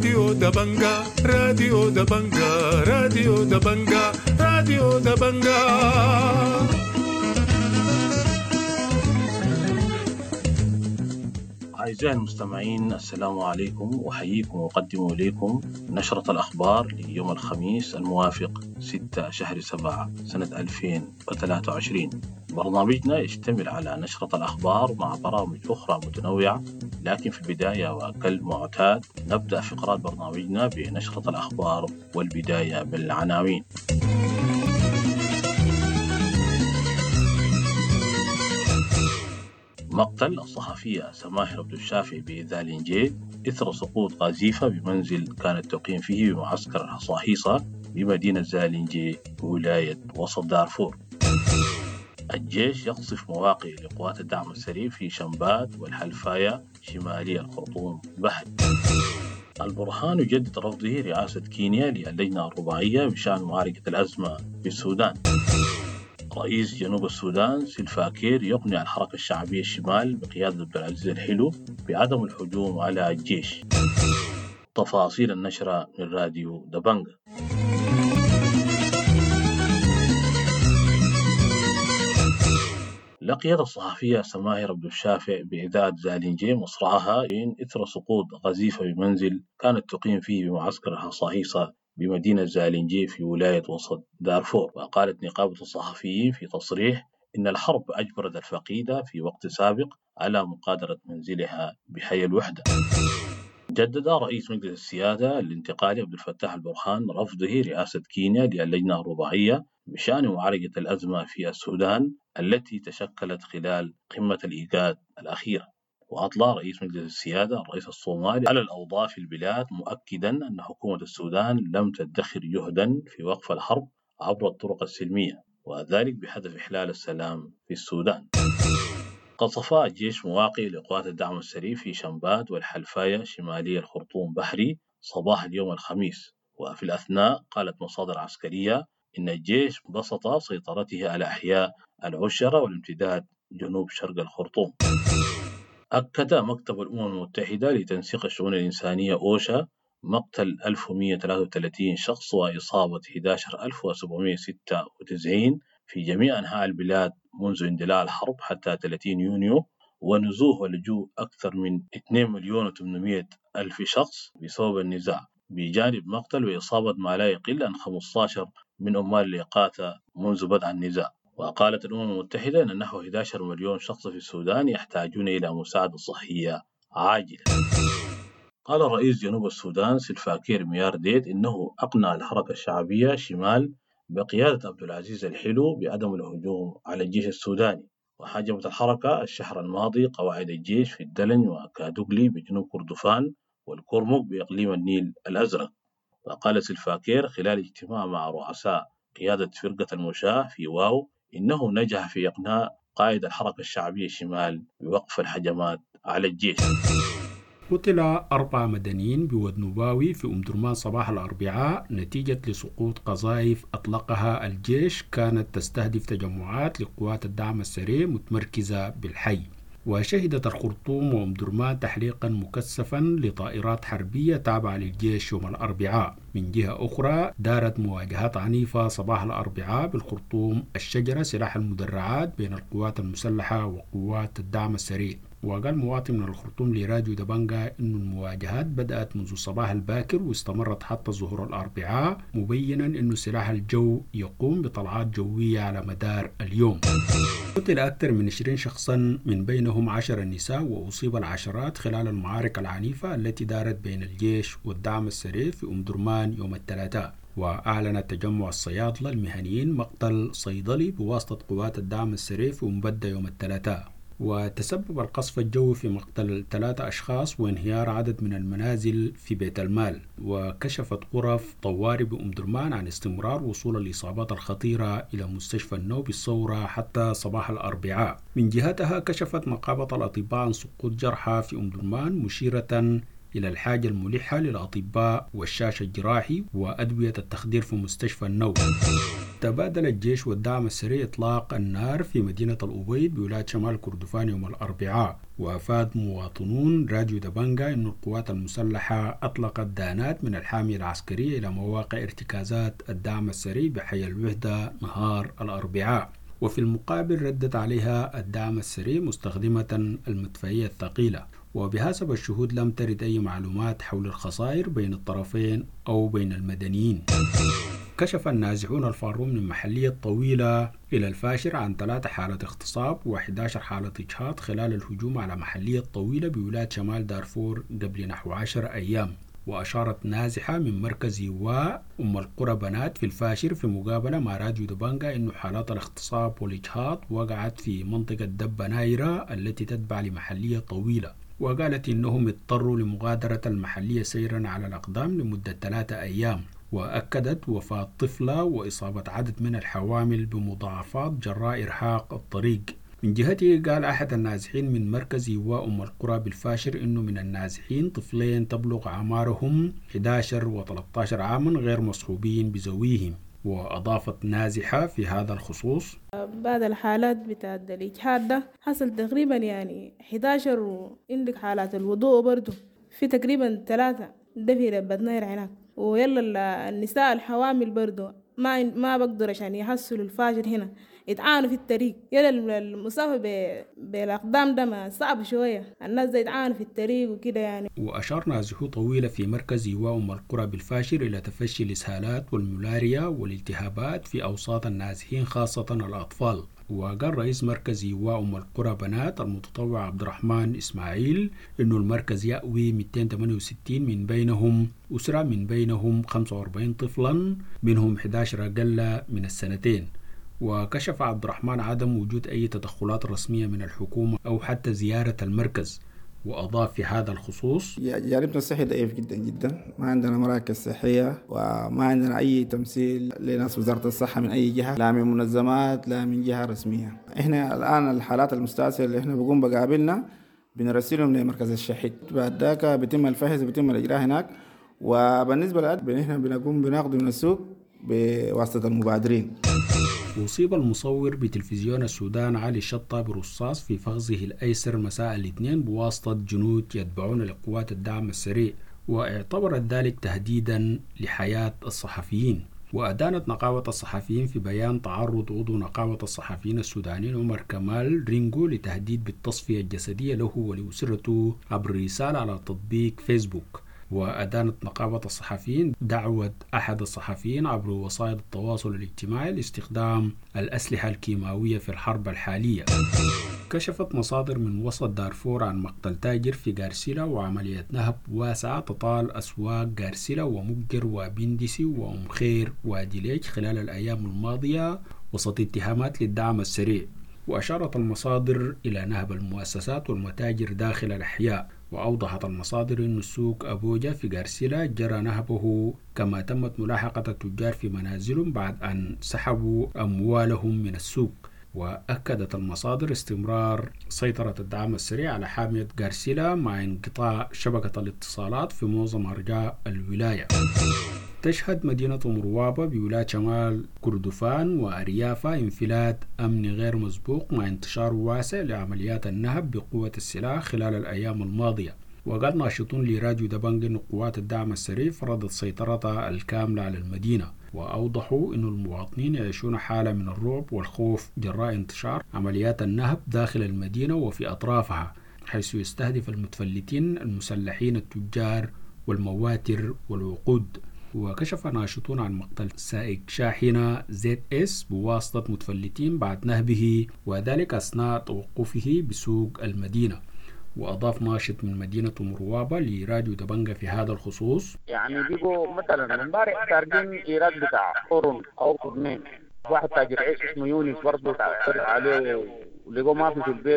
راديو دبنجا راديو دبنجا راديو دبنجا راديو دبنجا. أعزائي المستمعين، السلام عليكم، وحييكم وأقدم إليكم نشرة الأخبار ليوم الخميس الموافق 6 شهر 7 سنة 2023. برنامجنا يشتمل على نشرة الأخبار مع برامج أخرى متنوعة، لكن في البداية وكالمعتاد نبدأ فقرات برنامجنا بنشرة الأخبار والبداية بالعناوين. مقتل الصحفية سماحر عبد الشافي بذالنجي إثر سقوط قذيفة بمنزل كانت تقيم فيه بمعسكر الحصاحيصة بمدينة زالنجي ولاية وسط دارفور. الجيش يقصف مواقع لقوات الدعم السريع في شمبات والحلفاية شمالي الخرطوم بحري. البرهان يجدد رفضه رئاسة كينيا للجنة الرباعية بشأن معالجة الأزمة في السودان. رئيس جنوب السودان سلفا كير يقنع الحركة الشعبية الشمال بقيادة عبد العزيز الحلو بعدم الهجوم على الجيش. تفاصيل النشرة من راديو دبنجا. لقيت الصحفية سماحر عبد الشافي بإذاعة زالنجي مصرعها إن إثر سقوط قذيفة بمنزل كانت تقيم فيه بمعسكر الحصاحيصة بمدينة زالنجي في ولاية وسط دارفور. وقالت نقابة الصحفيين في تصريح إن الحرب أجبرت الفقيدة في وقت سابق على مغادرة منزلها بحي الوحدة. جدد رئيس مجلس السيادة الانتقالي عبد الفتاح البرهان رفضه رئاسة كينيا للجنة الرباعية بشأن معالجة الأزمة في السودان التي تشكلت خلال قمة الإيجاد الأخيرة. وأطلع رئيس مجلس السيادة الرئيس الصومالي على الأوضاع في البلاد، مؤكدا أن حكومة السودان لم تدخر جهدا في وقف الحرب عبر الطرق السلمية، وذلك بهدف إحلال السلام في السودان. قصف الجيش مواقع لقوات الدعم السريع في شمبات والحلفاية شمالي الخرطوم بحري صباح اليوم الخميس. وفي الأثناء قالت مصادر عسكرية إن الجيش بسط سيطرته على أحياء العشرة والامتداد جنوب شرق الخرطوم. أكد مكتب الأمم المتحدة لتنسيق الشؤون الإنسانية أوشا مقتل 1133 شخص وإصابة 11796 في جميع أنحاء البلاد منذ اندلاع الحرب حتى 30 يونيو، ونزوح ولجوء أكثر من 2,800,000 شخص بسبب النزاع، بجانب مقتل وإصابة ما لا يقل عن 15 من عمال الإغاثة منذ بدء النزاع. وقالت الأمم المتحدة أن نحو 11 مليون شخص في السودان يحتاجون إلى مساعدة صحية عاجلة. قال رئيس جنوب السودان سلفا كير ميارديت إنه أقنع الحركة الشعبية شمال بقيادة عبد العزيز الحلو بعدم الهجوم على الجيش السوداني. وحجمت الحركة الشهر الماضي قواعد الجيش في الدلن وكادوغلي بجنوب كردفان والكرمك بإقليم النيل الأزرق. وقال سلفا كير خلال اجتماع مع رؤساء قيادة فرقة المشاة في واو إنه نجح في إقناع قائد الحركة الشعبية الشمال بوقف الهجمات على الجيش. قتل 4 مدنيين بودنباوي في درمان صباح الأربعاء نتيجة لسقوط قذائف أطلقها الجيش كانت تستهدف تجمعات لقوات الدعم السريع متمركزة بالحي. وشهدت الخرطوم درمان تحليقا مكثفا لطائرات حربية تابعة للجيش يوم الأربعاء. من جهة أخرى دارت مواجهات عنيفة صباح الأربعاء بالخرطوم الشجرة سلاح المدرعات بين القوات المسلحة وقوات الدعم السريع. وقال مواطن من الخرطوم لراديو دبنجا إن المواجهات بدأت منذ الصباح الباكر واستمرت حتى ظهور الأربعاء، مبينا إنه سلاح الجو يقوم بطلعات جوية على مدار اليوم. قتل أكثر من 20 شخصا من بينهم 10 نساء، وأصيب العشرات خلال المعارك العنيفة التي دارت بين الجيش والدعم السريع في درمان يوم الثلاثاء. وأعلن تجمع الصيادلة المهنيين مقتل صيدلي بواسطة قوات الدعم السريع في مبدأ يوم الثلاثاء. وتسبب القصف الجوي في مقتل 3 أشخاص وانهيار عدد من المنازل في بيت المال. وكشفت غرف طوارئ درمان عن استمرار وصول الإصابات الخطيرة إلى مستشفى النوبي الثورة حتى صباح الأربعاء. من جهتها كشفت نقابة الأطباء عن سقوط جرحى في درمان، مشيرة إلى الحاجة الملحة للأطباء والشاش الجراحي وأدوية التخدير في مستشفى النوم. تبادل الجيش والدعم السريع إطلاق النار في مدينة الأبيض بولاية شمال كردفان يوم الأربعاء، وأفاد مواطنون راديو دبنجا أن القوات المسلحة أطلقت دانات من الحامية العسكرية إلى مواقع ارتكازات الدعم السريع بحي الوحدة نهار الأربعاء، وفي المقابل ردت عليها الدعم السريع مستخدمة المدفعية الثقيلة. وبحسب الشهود لم ترد أي معلومات حول الخسائر بين الطرفين أو بين المدنيين. كشف النازحون الفارون من محلية طويلة إلى الفاشر عن 3 حالات اغتصاب و11 حالة إجهاض خلال الهجوم على محلية طويلة بولاية شمال دارفور قبل نحو 10 أيام. وأشارت نازحة من مركز يواء أم القرى بنات في الفاشر في مقابلة مع راديو دبنجا أن حالات الاغتصاب والإجهاض وقعت في منطقة دبة نايرة التي تتبع لمحلية طويلة، وقالت إنهم اضطروا لمغادرة المحلية سيرا على الأقدام لمدة 3 أيام. وأكدت وفاة طفلة وإصابة عدد من الحوامل بمضاعفات جراء إرهاق الطريق. من جهته قال أحد النازحين من مركز يواء أم القرى بالفاشر إنه من النازحين طفلين تبلغ أعمارهم 11 و 13 عاما غير مصحوبين بذويهم. وأضافت نازحة في هذا الخصوص: بعد الحالات بتاعت الإجهاض ده حصل تقريبا 11 وعندك حالات الوضوء برضو في تقريبا 3 ده في ربة ناير هناك. ويلا النساء الحوامل برضو ما بقدر عشان يحصلوا الفاجر هنا يتعانوا في الطريق. يلا المسافة بالأقدام ده ما صعب شوية، الناس ده يتعانوا في الطريق وكده وأشار نازحو طويلة في مركز يواء أم القرى بالفاشر إلى تفشي الإسهالات والملاريا والالتهابات في أوساط النازحين خاصة الأطفال. وقال رئيس مركز يواء أم القرى بنات المتطوع عبد الرحمن إسماعيل إنه المركز يأوي 268 من بينهم أسرة من بينهم 45 طفلا منهم 11 أقل من السنتين. وكشف عبد الرحمن عدم وجود أي تدخلات رسمية من الحكومة أو حتى زيارة المركز. وأضاف في هذا الخصوص: جانبنا الصحي ضعيف جدا جدا، ما عندنا مراكز صحية وما عندنا أي تمثيل لناس وزارة الصحة من أي جهة، لا من منظمات لا من جهة رسمية. إحنا الآن الحالات المستعصية اللي إحنا بقوم بقابلنا بنرسلهم لمركز الشهيد، بعد ذاك بيتم الفحص بيتم الإجراء هناك. وبالنسبة للأدب إحنا بنقوم بناخذ من السوق بواسطة المبادرين. أصيب المصور بتلفزيون السودان علي الشطة برصاص في فخذه الأيسر مساء الاثنين بواسطة جنود يتبعون لقوات الدعم السريع، واعتبرت ذلك تهديدا لحياة الصحفيين. وأدانت نقابة الصحفيين في بيان تعرض عضو نقابة الصحفيين السودانيين عمر كمال رينجو لتهديد بالتصفية الجسدية له ولأسرته عبر رسالة على تطبيق فيسبوك. وأدانت نقابة الصحفيين دعوة أحد الصحفيين عبر وسائل التواصل الاجتماعي لاستخدام الأسلحة الكيماوية في الحرب الحالية. كشفت مصادر من وسط دارفور عن مقتل تاجر في غارسيلا وعملية نهب واسعة تطال أسواق غارسيلا ومجر وبندسي وأم خير واديليج خلال الأيام الماضية وسط اتهامات للدعم السريع. وأشارت المصادر إلى نهب المؤسسات والمتاجر داخل الأحياء. وأوضحت المصادر أن السوق أبوجا في غارسيلا جرى نهبه، كما تمت ملاحقة التجار في منازلهم بعد أن سحبوا أموالهم من السوق. وأكدت المصادر استمرار سيطرة الدعم السريع على حامية غارسيلا مع انقطاع شبكة الاتصالات في معظم أرجاء الولاية. تشهد مدينة مروابة بولاية شمال كردفان وأريافة انفلات أمني غير مسبوق مع انتشار واسع لعمليات النهب بقوة السلاح خلال الأيام الماضية. وقال ناشطون لراديو دبنج أن قوات الدعم السريع فرضت سيطرتها الكاملة على المدينة، وأوضحوا أن المواطنين يعيشون حالة من الرعب والخوف جراء انتشار عمليات النهب داخل المدينة وفي أطرافها، حيث يستهدف المتفلتين المسلحين التجار والمواتر والوقود. وكشف ناشطون عن مقتل سائق شاحنة ZS بواسطة متفلتين بعد نهبه، وذلك أثناء توقفه بسوق المدينة. وأضاف ناشط من مدينة مروابة لراديو دبنجا في هذا الخصوص: بيجوا مثلا امبارح سارقين إيراد بتاع قرن أو قرنين، واحد تاجر عيش اسمه يونس برضه تعرف عليه ولقوا ما في البيت،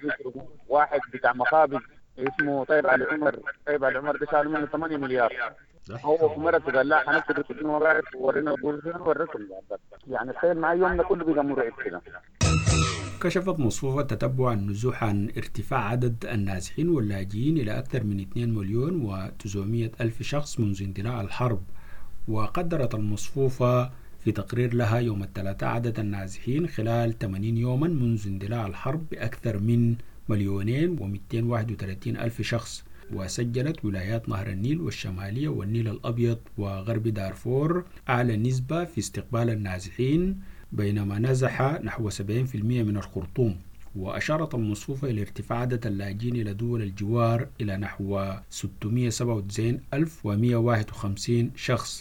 واحد بتاع مخابز اسمه طيب علي عمر ده شالوا منه 8 مليار. هو في مرة قال لا هنكتب اسمه وراك ورينا الرقم. تخيل معي يومنا كله بيبقى مرعب كده. كشفت مصفوفة تتبع النزوح عن ارتفاع عدد النازحين واللاجئين إلى أكثر من 2,900,000 شخص منذ اندلاع الحرب. وقدرت المصفوفة في تقرير لها يوم الثلاثاء عدد النازحين خلال 80 يوما منذ اندلاع الحرب بأكثر من 2,231,000 شخص. وسجلت ولايات نهر النيل والشمالية والنيل الأبيض وغرب دارفور أعلى نسبة في استقبال النازحين، بينما نزح نحو 70% من الخرطوم. وأشارت المصفوفة إلى ارتفاع عدد اللاجئين إلى دول الجوار إلى نحو 697,151 شخص.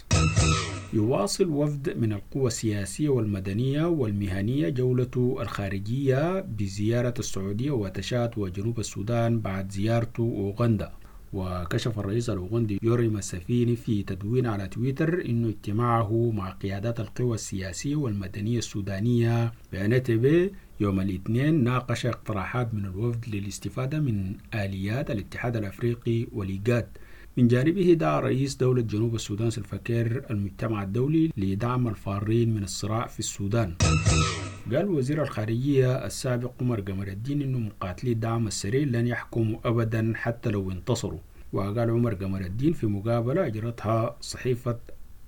يواصل وفد من القوى السياسية والمدنية والمهنية جولته الخارجية بزيارة السعودية وتشاد وجنوب السودان بعد زيارته أوغندا. وكشف الرئيس الأوغندي يوري مسافيني في تدوين على تويتر أن اجتماعه مع قيادات القوى السياسية والمدنية السودانية بأنتبه يوم الاثنين ناقش اقتراحات من الوفد للاستفادة من آليات الاتحاد الأفريقي والإيجاد. من جانبه دعا رئيس دولة جنوب السودان سلفا كير المجتمع الدولي لدعم الفارين من الصراع في السودان. قال وزير الخارجية السابق عمر قمر الدين إنه مقاتلي الدعم السريع لن يحكموا أبدا حتى لو انتصروا. وقال عمر قمر الدين في مقابلة أجرتها صحيفة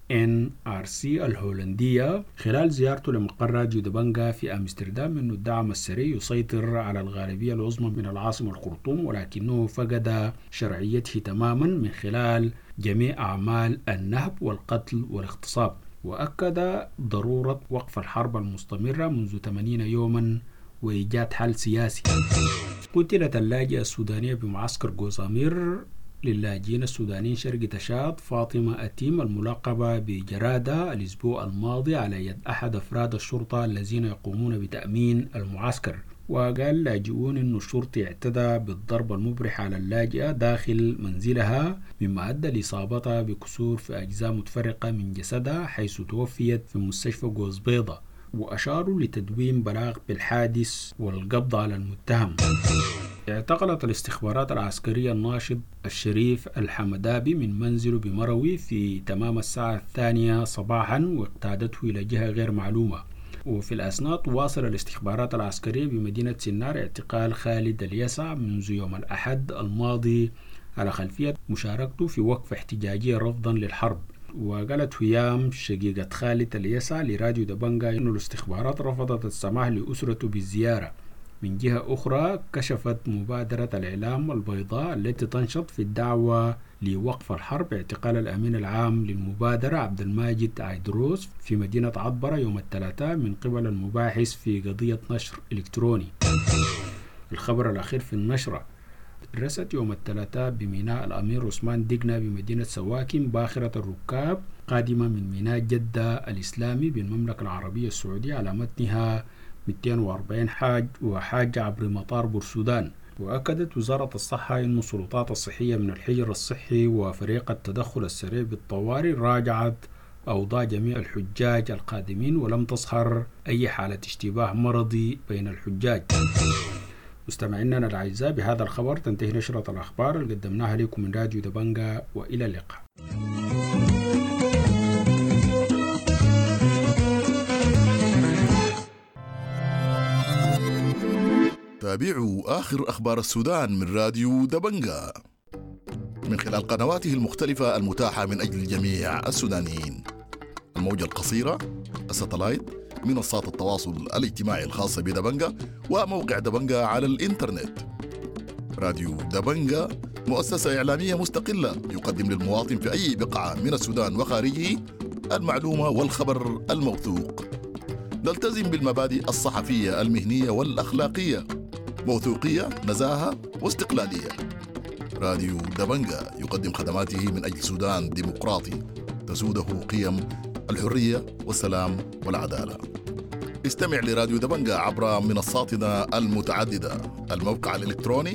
NRC الهولندية خلال زيارته لمقر راديو دبنجا في أمستردام إنه الدعم السري يسيطر على الغالبية العظمى من العاصمة الخرطوم، ولكنه فقد شرعيته تماما من خلال جميع أعمال النهب والقتل والاغتصاب. وأكد ضرورة وقف الحرب المستمرة منذ 80 يوما وإيجاد حل سياسي. قتلت اللاجئة السودانية بمعسكر قوزامير للاجئين السودانيين شرق تشاد فاطمة أتيم الملقبة بجرادة الأسبوع الماضي على يد أحد أفراد الشرطة الذين يقومون بتأمين المعسكر. وقال لاجئون أن الشرطي اعتدى بالضرب المبرح على اللاجئة داخل منزلها، مما أدى لإصابتها بكسور في أجزاء متفرقة من جسدها، حيث توفيت في مستشفى قوز بيضة. وأشاروا لتدوين بلاغ بالحادث والقبض على المتهم. اعتقلت الاستخبارات العسكرية الناشط الشريف الحمدابي من منزله بمروي في تمام الساعة 2 صباحا واقتادته إلى جهة غير معلومة. وفي الأثناء تواصل الاستخبارات العسكرية بمدينة سنار اعتقال خالد اليسع منذ يوم الأحد الماضي على خلفية مشاركته في وقفة احتجاجية رفضا للحرب. وقالت هيام شقيقة خالد اليسع لراديو دبنجا إنه الاستخبارات رفضت السماح لأسرته بالزيارة. من جهة أخرى كشفت مبادرة الإعلام البيضاء التي تنشط في الدعوة لوقف الحرب اعتقال الأمين العام للمبادرة عبد الماجد عيدروس في مدينة عطبرة يوم الثلاثاء من قبل المباحث في قضية نشر إلكتروني. الخبر الأخير في النشرة: رست يوم الثلاثاء بميناء الأمير عثمان دقنا بمدينة سواكن باخرة الركاب قادمة من ميناء جدة الإسلامي بالمملكة العربية السعودية على متنها 240 حاج وحاج عبر مطار بورسودان. وأكدت وزارة الصحة أن السلطات الصحية من الحجر الصحي وفريق التدخل السريع بالطوارئ راجعت أوضاع جميع الحجاج القادمين ولم تظهر أي حالة اشتباه مرضي بين الحجاج. مستمعينا الأعزاء، بهذا الخبر تنتهي نشرة الأخبار اللي قدمناها لكم من راديو دبنجا، وإلى اللقاء. تابعوا آخر أخبار السودان من راديو دبنجا من خلال قنواته المختلفة المتاحة من أجل جميع السودانيين: الموجة القصيرة، الساتلايت، منصات التواصل الاجتماعي الخاصة بدبنجا، وموقع دبنجا على الإنترنت. راديو دبنجا مؤسسة إعلامية مستقلة يقدم للمواطن في أي بقعة من السودان وخارجه المعلومة والخبر الموثوق. نلتزم بالمبادئ الصحفية المهنية والأخلاقية: موثوقية، نزاهة، واستقلالية. راديو دبنجا يقدم خدماته من أجل سودان ديمقراطي تسوده قيم الحرية والسلام والعدالة. استمع لراديو دبنجا عبر منصاتنا المتعددة: الموقع الإلكتروني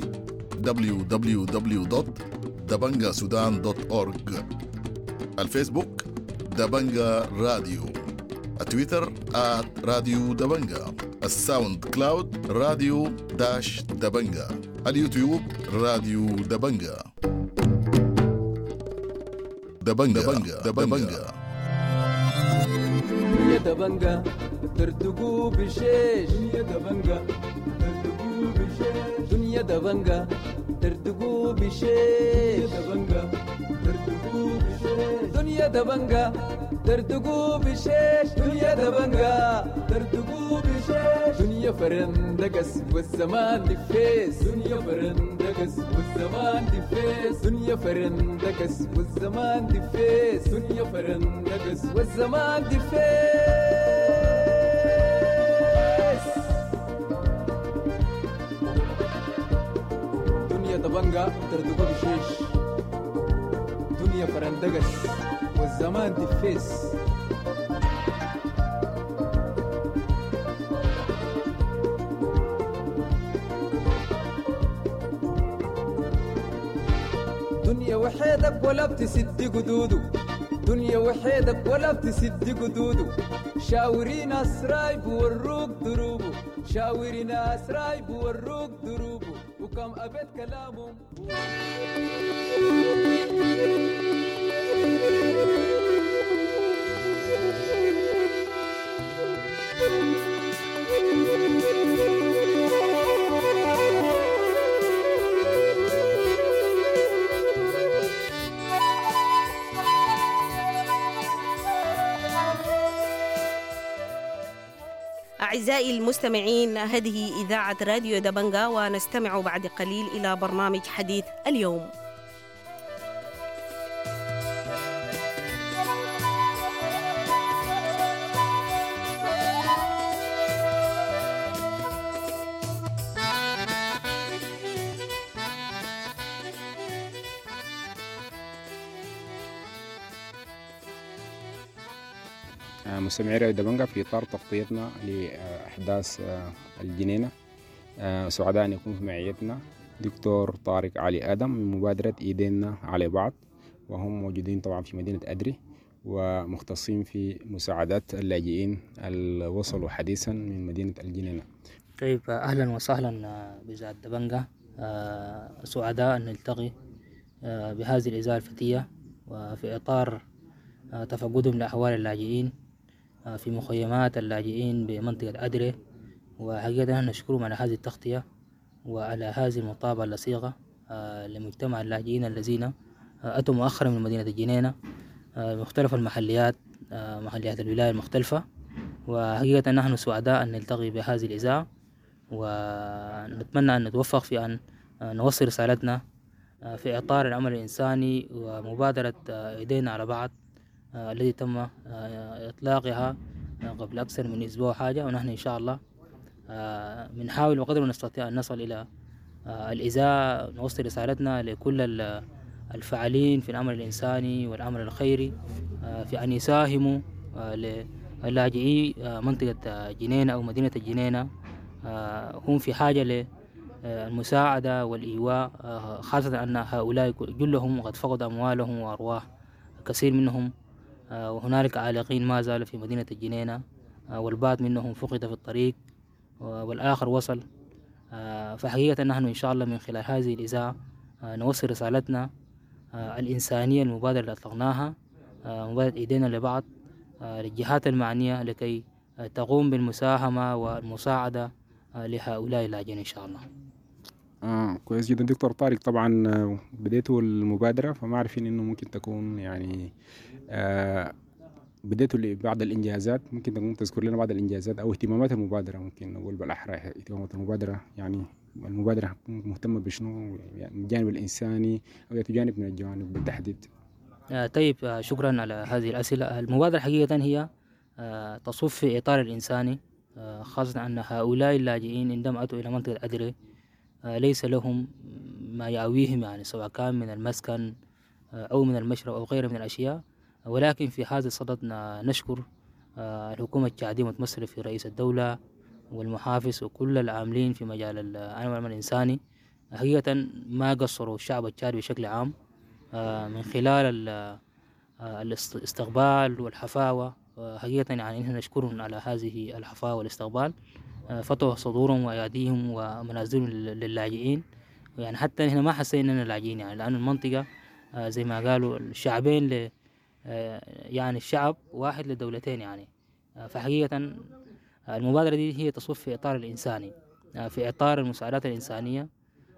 www.dabangasudan.org، الفيسبوك دبنجا راديو، التويتر @راديو دبنجا، الساوند كلاود راديو دبنجا، اليوتيوب راديو دبنجا. دبنجا. يا دبنجا ترتقو بشيش دنيا دبنجا ترتقو بشيش دنيا دبنجا ترتقو بشيش دبنجا ترتقو بشيش دنيا دبنجا ترتقو بشيش دنيا دبنجا ترتقو بشيش دنيا فرندقس والزمان دفيس دنيا فرندقس والزمان دفيس دنيا فرندقس والزمان دفيس دنيا فرندقس والزمان دفيس دنيا دبنجا ترتقو بشيش دنيا فرندقس والزمان دفيس دنيا وحيدك ولا بتسد قدودو دنيا وحيدك ولا بتسد قدودو شاوري ناس رايب وروك دروبو شاوري ناس رايب وروك دروبو وكم أبد كلامهم أعزائي المستمعين، هذه إذاعة راديو دبنجا، ونستمع بعد قليل إلى برنامج حديث اليوم. مستمعي راديو دبنجا، في إطار تغطيتنا لأحداث الجنينة، سعداء أن يكون في معيتنا دكتور طارق علي آدم من مبادرة إيدينا على بعض، وهم موجودين طبعا في مدينة أدري ومختصين في مساعدات اللاجئين اللي وصلوا حديثا من مدينة الجنينة. طيب، أهلا وسهلا بإذاعة دبنجا. سعداء أن نلتقي بهذه الإذاعة الفتية وفي إطار تفقدهم لأحوال اللاجئين في مخيمات اللاجئين بمنطقة أدري، وحقيقة نشكرهم على هذه التغطية وعلى هذه المطابعة اللصيقة لمجتمع اللاجئين الذين أتوا مؤخرا من مدينة الجنينة، مختلف المحليات، محليات الولاية المختلفة. وحقيقة نحن سعداء أن نلتقي بهذه الإذاعة، ونتمنى أن نتوفق في أن نوصل رسالتنا في إطار العمل الإنساني ومبادرة إيدينا على بعض التي تم إطلاقها قبل أكثر من أسبوع حاجة. ونحن إن شاء الله بنحاول بقدر ما نستطيع أن نصل إلى الإذاعة، نوصل رسالتنا لكل الفاعلين في العمل الإنساني والعمل الخيري في أن يساهموا للاجئي منطقة جنينة أو مدينة الجنينة. هم في حاجة للمساعدة والإيواء، خاصة أن هؤلاء جلهم قد فقدوا أموالهم وأرواح كثير منهم، وهنالك عالقين ما زالوا في مدينة الجنينة، والبعض منهم فقد في الطريق والآخر وصل. فحقيقة نحن إن شاء الله من خلال هذه الإذاعة نوصل رسالتنا الإنسانية المبادرة اللي أطلقناها، مبادرة إيدينا لبعض، للجهات المعنية لكي تقوم بالمساهمة والمساعدة لهؤلاء اللاجئين إن شاء الله. كويس جدا دكتور طارق. طبعا بديتوا المبادرة، فما عارفين إنه ممكن تكون يعني بديتوا لبعض الإنجازات، ممكن تكون تذكر لنا بعض الإنجازات أو اهتمامات المبادرة، ممكن نقول بالأحرى اهتمامات المبادرة، يعني المبادرة مهتمة بشنو، يعني الجانب الإنساني أو جانب من الجوانب بالتحديد؟ طيب، شكرا على هذه الأسئلة. المبادرة حقيقة هي تصب في إطار الإنساني، خاصة أن هؤلاء اللاجئين عندما أتوا إلى منطقة أدري ليس لهم ما يأويهم، يعني سواء كان من المسكن أو من المشرب أو غيره من الأشياء. ولكن في هذا الصدد نشكر الحكومة التشادية متمثلة في رئيس الدولة والمحافظ وكل العاملين في مجال العمل الإنساني. حقيقة ما قصروا الشعب التشادي بشكل عام من خلال الاستقبال والحفاوة. حقيقة يعني نحن نشكرهم على هذه الحفاوة والاستقبال، فتحوا صدورهم وأياديهم ومنازلهم للاجئين. يعني حتى نحن ما حسينا إننا لاجئين، يعني لأن المنطقة زي ما قالوا الشعبين يعني الشعب واحد لدولتين يعني. فحقيقة المبادرة دي هي تصب في إطار الإنساني، في إطار المساعدات الإنسانية،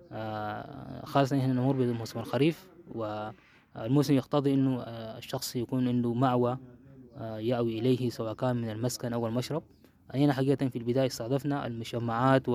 خاصة إحنا نمر بموسم الخريف، والموسم يقتضي إنه الشخص يكون عنده مأوى يأوي إليه سواء كان من المسكن أو المشرب. هنا حقيقة في البداية استهدفنا المجمعات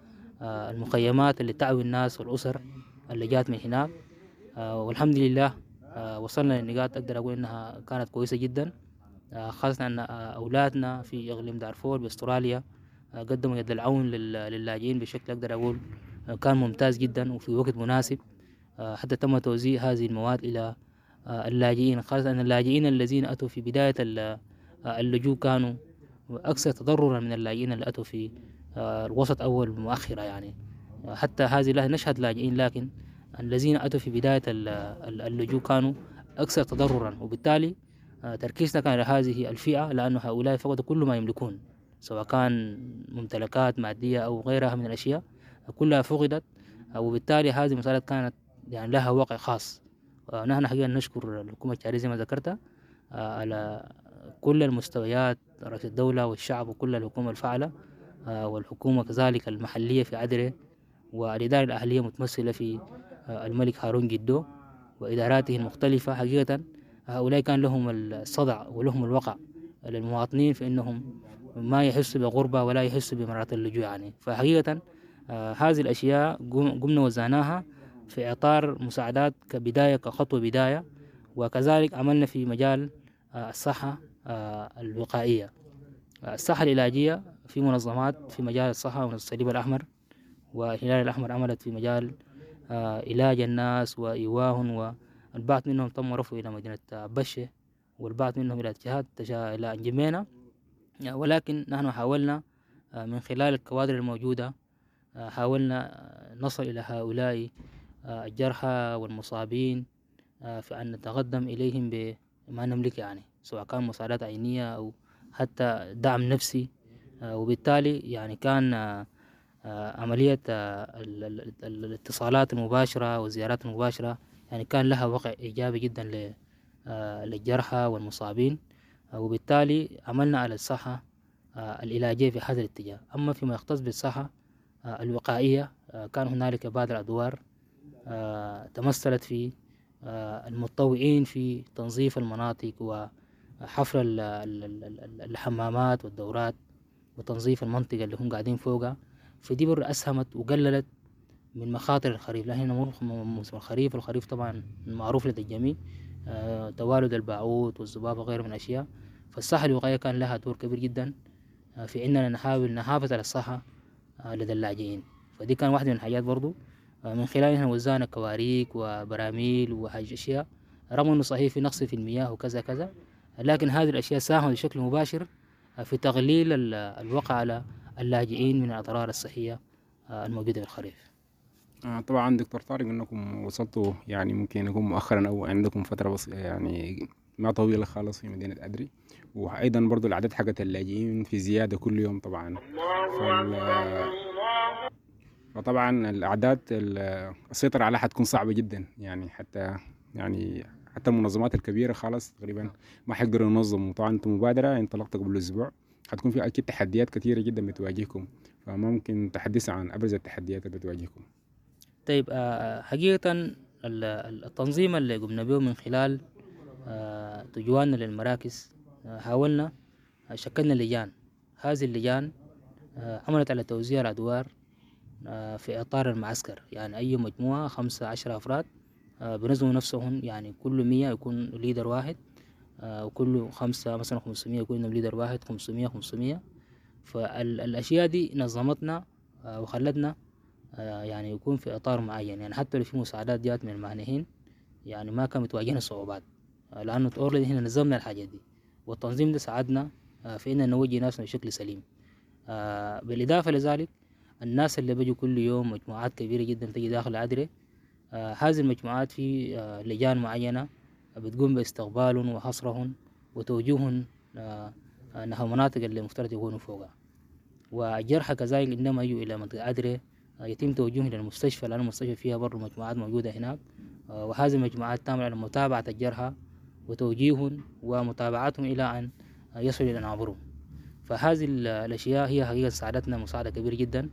والمخيمات اللي تعوي الناس والأسر اللي جات من هناك، والحمد لله وصلنا لنقاط أقدر أقول إنها كانت كويسة جدا، خاصة أن أولادنا في إقليم دارفور بأستراليا قدموا يد العون للاجئين بشكل أقدر أقول كان ممتاز جدا وفي وقت مناسب، حتى تم توزيع هذه المواد إلى اللاجئين، خاصة أن اللاجئين الذين أتوا في بداية اللجوء كانوا أكثر تضررا من اللاجئين اللي أتوا في الوسط أول مؤخرة. يعني حتى هذه لا نشهد لاجئين، لكن الذين أتوا في بداية اللجوء كانوا أكثر تضررا، وبالتالي تركيزنا كان على هذه الفئة، لأن هؤلاء فقدوا كل ما يملكون سواء كان ممتلكات مادية أو غيرها من الأشياء كلها فقدت، وبالتالي هذه المسألة كانت يعني لها واقع خاص. ونحن حقيقة نشكر الحكومة التشادية زي ما ذكرت على كل المستويات، رئيس الدولة والشعب وكل الحكومة الفاعلة، والحكومة كذلك المحلية في عدري، والإدارة الأهلية متمثلة في الملك هارون جدو وإداراته المختلفة. حقيقة هؤلاء كان لهم الصدع ولهم الوقع للمواطنين في أنهم ما يحسوا بغربة ولا يحسوا بمرات اللجوء يعني. فحقيقة هذه الأشياء قمنا وزعناها في إطار مساعدات كبداية كخطوة بداية، وكذلك عملنا في مجال الصحة الوقائية، الصحة العلاجية في منظمات في مجال الصحة، من الصليب الأحمر والهلال الأحمر عملت في مجال علاج الناس وإيواهم، والبعض منهم تم رفعه إلى مدينة بشة، والبعض منهم إلى إلى أنجمينا. ولكن نحن حاولنا من خلال الكوادر الموجودة حاولنا نصل إلى هؤلاء الجرحى والمصابين في أن نتقدم إليهم بما نملك، يعني سواء كان مساعدات عينية أو حتى دعم نفسي. وبالتالي يعني كان عملية الاتصالات المباشرة والزيارات المباشرة يعني كان لها وقع إيجابي جدا للجرحى والمصابين، وبالتالي عملنا على الصحة العلاجية في هذا الاتجاه. أما فيما يختص بالصحة الوقائية كان هنالك بعض الأدوار تمثلت في المتطوعين في تنظيف المناطق وحفر الحمامات والدورات وتنظيف المنطقة اللي هم قاعدين فوقها، فدي برضه أسهمت وقللت من مخاطر الخريف. لأن نمر موسم الخريف، والخريف طبعا معروف لدى الجميع توالد البعوض والذباب وغيره من الأشياء، فالصحة الوقائية كان لها دور كبير جدا في إننا نحاول نحافظ على الصحة لدى اللاجئين. فدي كان واحدة من الحاجات برضو من خلالها وزعنا كواريك وبراميل وأشياء، رغم أنه صحيح في نقص في المياه وكذا كذا، لكن هذه الأشياء ساهمت بشكل مباشر في تقليل الوقع على اللاجئين من الأضرار الصحية الموجودة في الخريف. طبعا دكتور طارق، أنكم وصلتوا يعني ممكن يكون مؤخرا أو عندكم فترة يعني ما طويلة خالص في مدينة أدري، وأيضا برضو العدد حقة اللاجئين في زيادة كل يوم طبعا. فطبعا الأعداد السيطرة عليها حتكون صعبة جدا، يعني حتى المنظمات الكبيرة خلاص تقريبا ما حيقدروا ينظموا. طبعا أنتم مبادرة انطلقت قبل أسبوع، حتكون في أكيد تحديات كثيرة جدا بتواجهكم، فممكن تحدث عن أبرز التحديات اللي بتواجهكم. طيب حقيقة التنظيم اللي قمنا به من خلال تجواننا للمراكز، حاولنا شكلنا لجان. هذه اللجان عملت على توزيع الأدوار في إطار المعسكر، يعني أي مجموعة 15 أفراد بنظموا نفسهم، يعني كل 100 يكون ليدر واحد، وكل 5 مثلا 500 يكون لهم ليدر واحد، 500. فالأشياء دي نظمتنا وخلتنا يعني يكون في إطار معين، يعني حتى لو في مساعدات جات من المعنيين يعني ما كانت تواجهنا صعوبات، لأنه أوريدي هنا نظمنا الحاجات دي، والتنظيم ده ساعدنا في إننا نوجه ناسنا بشكل سليم. بالإضافة لذلك الناس اللي بيجوا كل يوم مجموعات كبيرة جدا تجي داخل عدري، هذه المجموعات في لجان معينة بتقوم باستقبالهم وحصرهم وتوجيههم نحو مناطق اللي مفترض يكونوا فوقها. والجرحى كذلك إنما يجوا إلى منطقة عدري يتم توجيههم إلى المستشفى، لأن المستشفى فيها برضو مجموعات موجودة هناك، وهذه المجموعات تعمل على متابعة الجرحى وتوجيههم ومتابعتهم إلى أن يصلوا إلى نعبرهم. فهذه الأشياء هي حقيقة ساعدتنا مساعدة كبيرة جدا.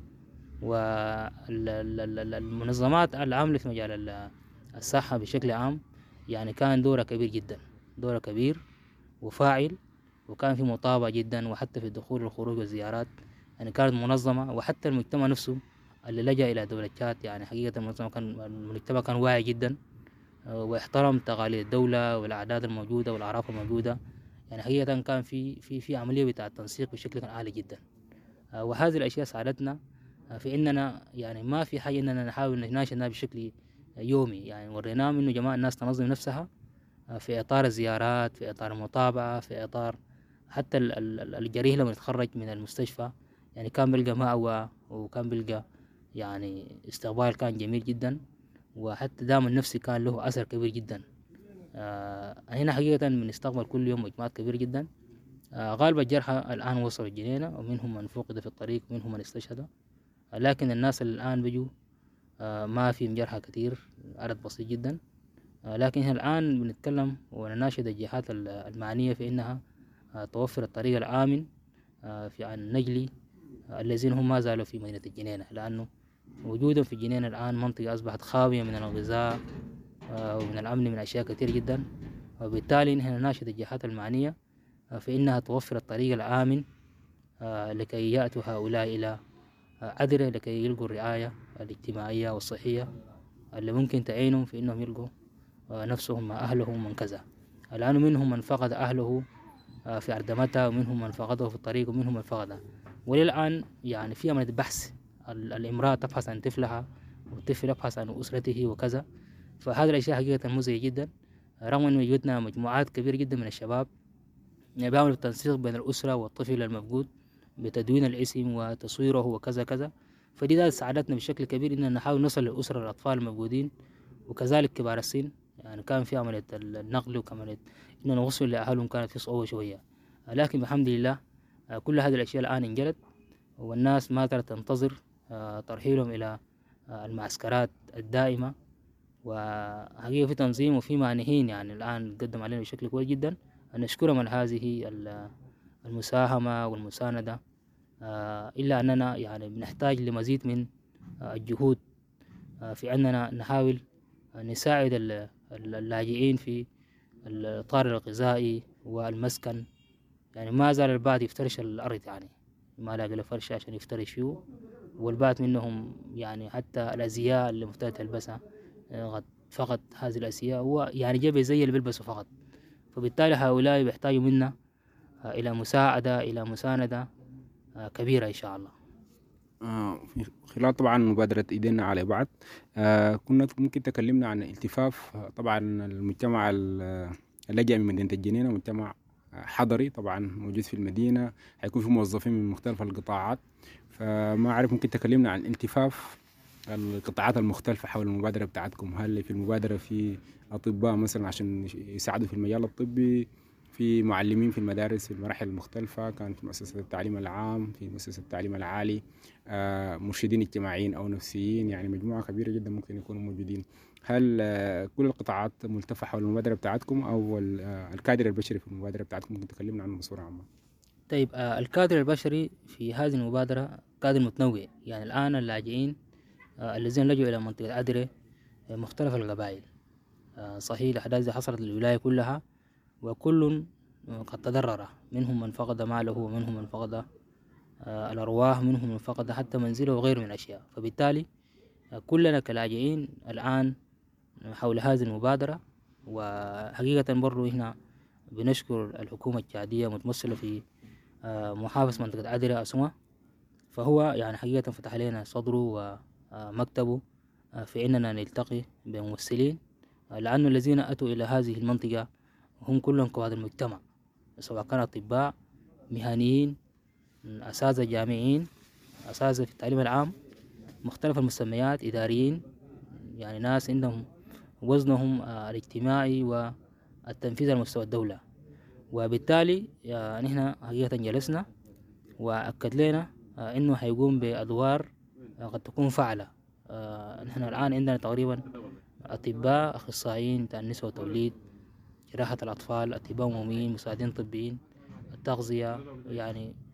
والمنظمات العاملة في مجال الصحة بشكل عام يعني كان دورها كبير جدا، دورها كبير وفاعل، وكان في مطابقة جدا، وحتى في الدخول والخروج والزيارات يعني كانت منظمة. وحتى المجتمع نفسه اللي لجأ إلى دولة تشاد يعني حقيقة المجتمع كان واعي جدا واحترم تقاليد الدولة والأعداد الموجودة والأعراف الموجودة. يعني حقيقة كان في عملية بتاع التنسيق بشكل كان عالي جدا. وهذه الأشياء ساعدتنا في إننا يعني ما في حاجة إننا نحاول نناشد الناس بشكل يومي. يعني وريناهم إنه جماعة الناس تنظم نفسها في إطار الزيارات، في إطار المتابعة، في إطار حتى الجريح لما يتخرج من المستشفى يعني كان بيلقى مأوى، وكان بيلقى يعني استقبال كان جميل جدا، وحتى دعم النفسي كان له أثر كبير جدا. هنا حقيقة بنستقبل كل يوم مجموعات كبيرة جدا. غالب الجرحى الآن وصلوا الجنينة، ومنهم من فقد في الطريق ومنهم من استشهد. لكن الناس اللي الآن بيجوا ما فيهم جرحى كتير، عدد بسيط جدا. لكن هنا الآن بنتكلم ونناشد الجهات المعنية في إنها توفر الطريق الآمن في عن نجلي الذين هم ما زالوا في مدينة الجنينة، لأنه وجودهم في الجنينة الآن منطقة أصبحت خاوية من الغذاء ومن الأمن من أشياء كتير جدا. وبالتالي نحن نناشد الجهات المعنية في إنها توفر الطريق الآمن لكي يأتوا هؤلاء إلى عذرة، لكي يلقوا الرعاية الاجتماعية والصحية اللي ممكن تعينهم في إنهم يلقوا نفسهم مع أهلهم من كذا. الآن منهم من فقد أهله في أردمتها، ومنهم من فقده في الطريق، ومنهم من فقده. وللآن يعني في عملية بحث، الامرأة تبحث عن طفلها والطفل يبحث عن أسرته وكذا. فهذه الأشياء حقيقة مزعجة جدا، رغم أن وجودنا مجموعات كبيرة جدا من الشباب بيعملوا التنسيق بين الأسرة والطفل المفقود بتدوين الاسم وتصويره وكذا كذا. فدي ساعدتنا بشكل كبير إننا نحاول نصل للأسرة الأطفال المفقودين، وكذلك كبار السن. يعني كان في عملية النقل وكمان إننا نوصل لأهلهم كانت في صعوبة شوية، لكن بحمد لله كل هذه الأشياء الآن انجلت، والناس ما زالت تنتظر ترحيلهم إلى المعسكرات الدائمة. وحقيقة في تنظيم وفي مانحين يعني الآن قدم علينا بشكل كويس جدا، نشكرهم على هذه المساهمة والمساندة. إلا أننا يعني بنحتاج لمزيد من الجهود في أننا نحاول نساعد اللاجئين في الإطار الغذائي والمسكن. يعني ما زال البعض يفترش الأرض، يعني ما لاقي له فرش عشان يفترش فيه، والبعض منهم يعني حتى الأزياء اللي مفترض تلبسها قد فقط هذه الأزياء، هو يعني جاب زي اللي بيلبسه فقط. فبالتالي هؤلاء بيحتاجوا منا إلى مساعدة، إلى مساندة كبيرة إن شاء الله. خلال طبعا مبادرة إيدينا على بعض كنا ممكن تكلمنا عن التفاف. طبعا المجتمع اللجأ من مدينة الجنينة مجتمع حضري طبعا موجود في المدينة، هيكون في موظفين من مختلف القطاعات. فما أعرف ممكن تكلمنا عن التفاف القطاعات المختلفة حول المبادرة بتاعتكم. هل في المبادرة في أطباء مثلا عشان يساعدوا في المجال الطبي، في معلمين في المدارس في المراحل المختلفة، كان في مؤسسة التعليم العام، في مؤسسة التعليم العالي، مرشدين اجتماعيين أو نفسيين، يعني مجموعة كبيرة جدا ممكن يكونوا موجودين. هل كل القطاعات ملتفة حول المبادرة بتاعتكم، أو الكادر البشري في المبادرة بتاعتكم ممكن تكلمنا عنه بصورة عامة؟ طيب، الكادر البشري في هذه المبادرة كادر متنوع. يعني الآن اللاجئين الذين لجوا إلى منطقة عدرة مختلف القبائل. صحيح الأحداث دي حصلت للولاية كلها، وكل قد تضرر، منهم من فقد ماله، ومنهم من فقد الأرواح، منهم من فقد حتى منزله وغيره من الأشياء. فبالتالي كلنا كلاجئين الآن حول هذه المبادرة. وحقيقة برضو هنا بنشكر الحكومة التشادية متمثلة في محافظ منطقة عدرة أسماء، فهو يعني حقيقة فتح علينا صدره ومكتبه في أننا نلتقي بممثلين، لأن الذين أتوا إلى هذه المنطقة هم كلهم كوادر المجتمع، سواء كانوا أطباء، مهنيين، أساتذة جامعيين، أساتذة في التعليم العام، مختلف المسميات، إداريين، يعني ناس عندهم وزنهم الاجتماعي والتنفيذ على مستوى الدولة. وبالتالي نحن حقيقة جلسنا وأكد لنا إنه هيقوم بأدوار قد تكون فعلة. نحن الآن عندنا تقريبا أطباء، أخصائيين بتاع النساء والتوليد، جراحة الأطفال، أطباء عموميين، مساعدين طبيين، التغذية، يعني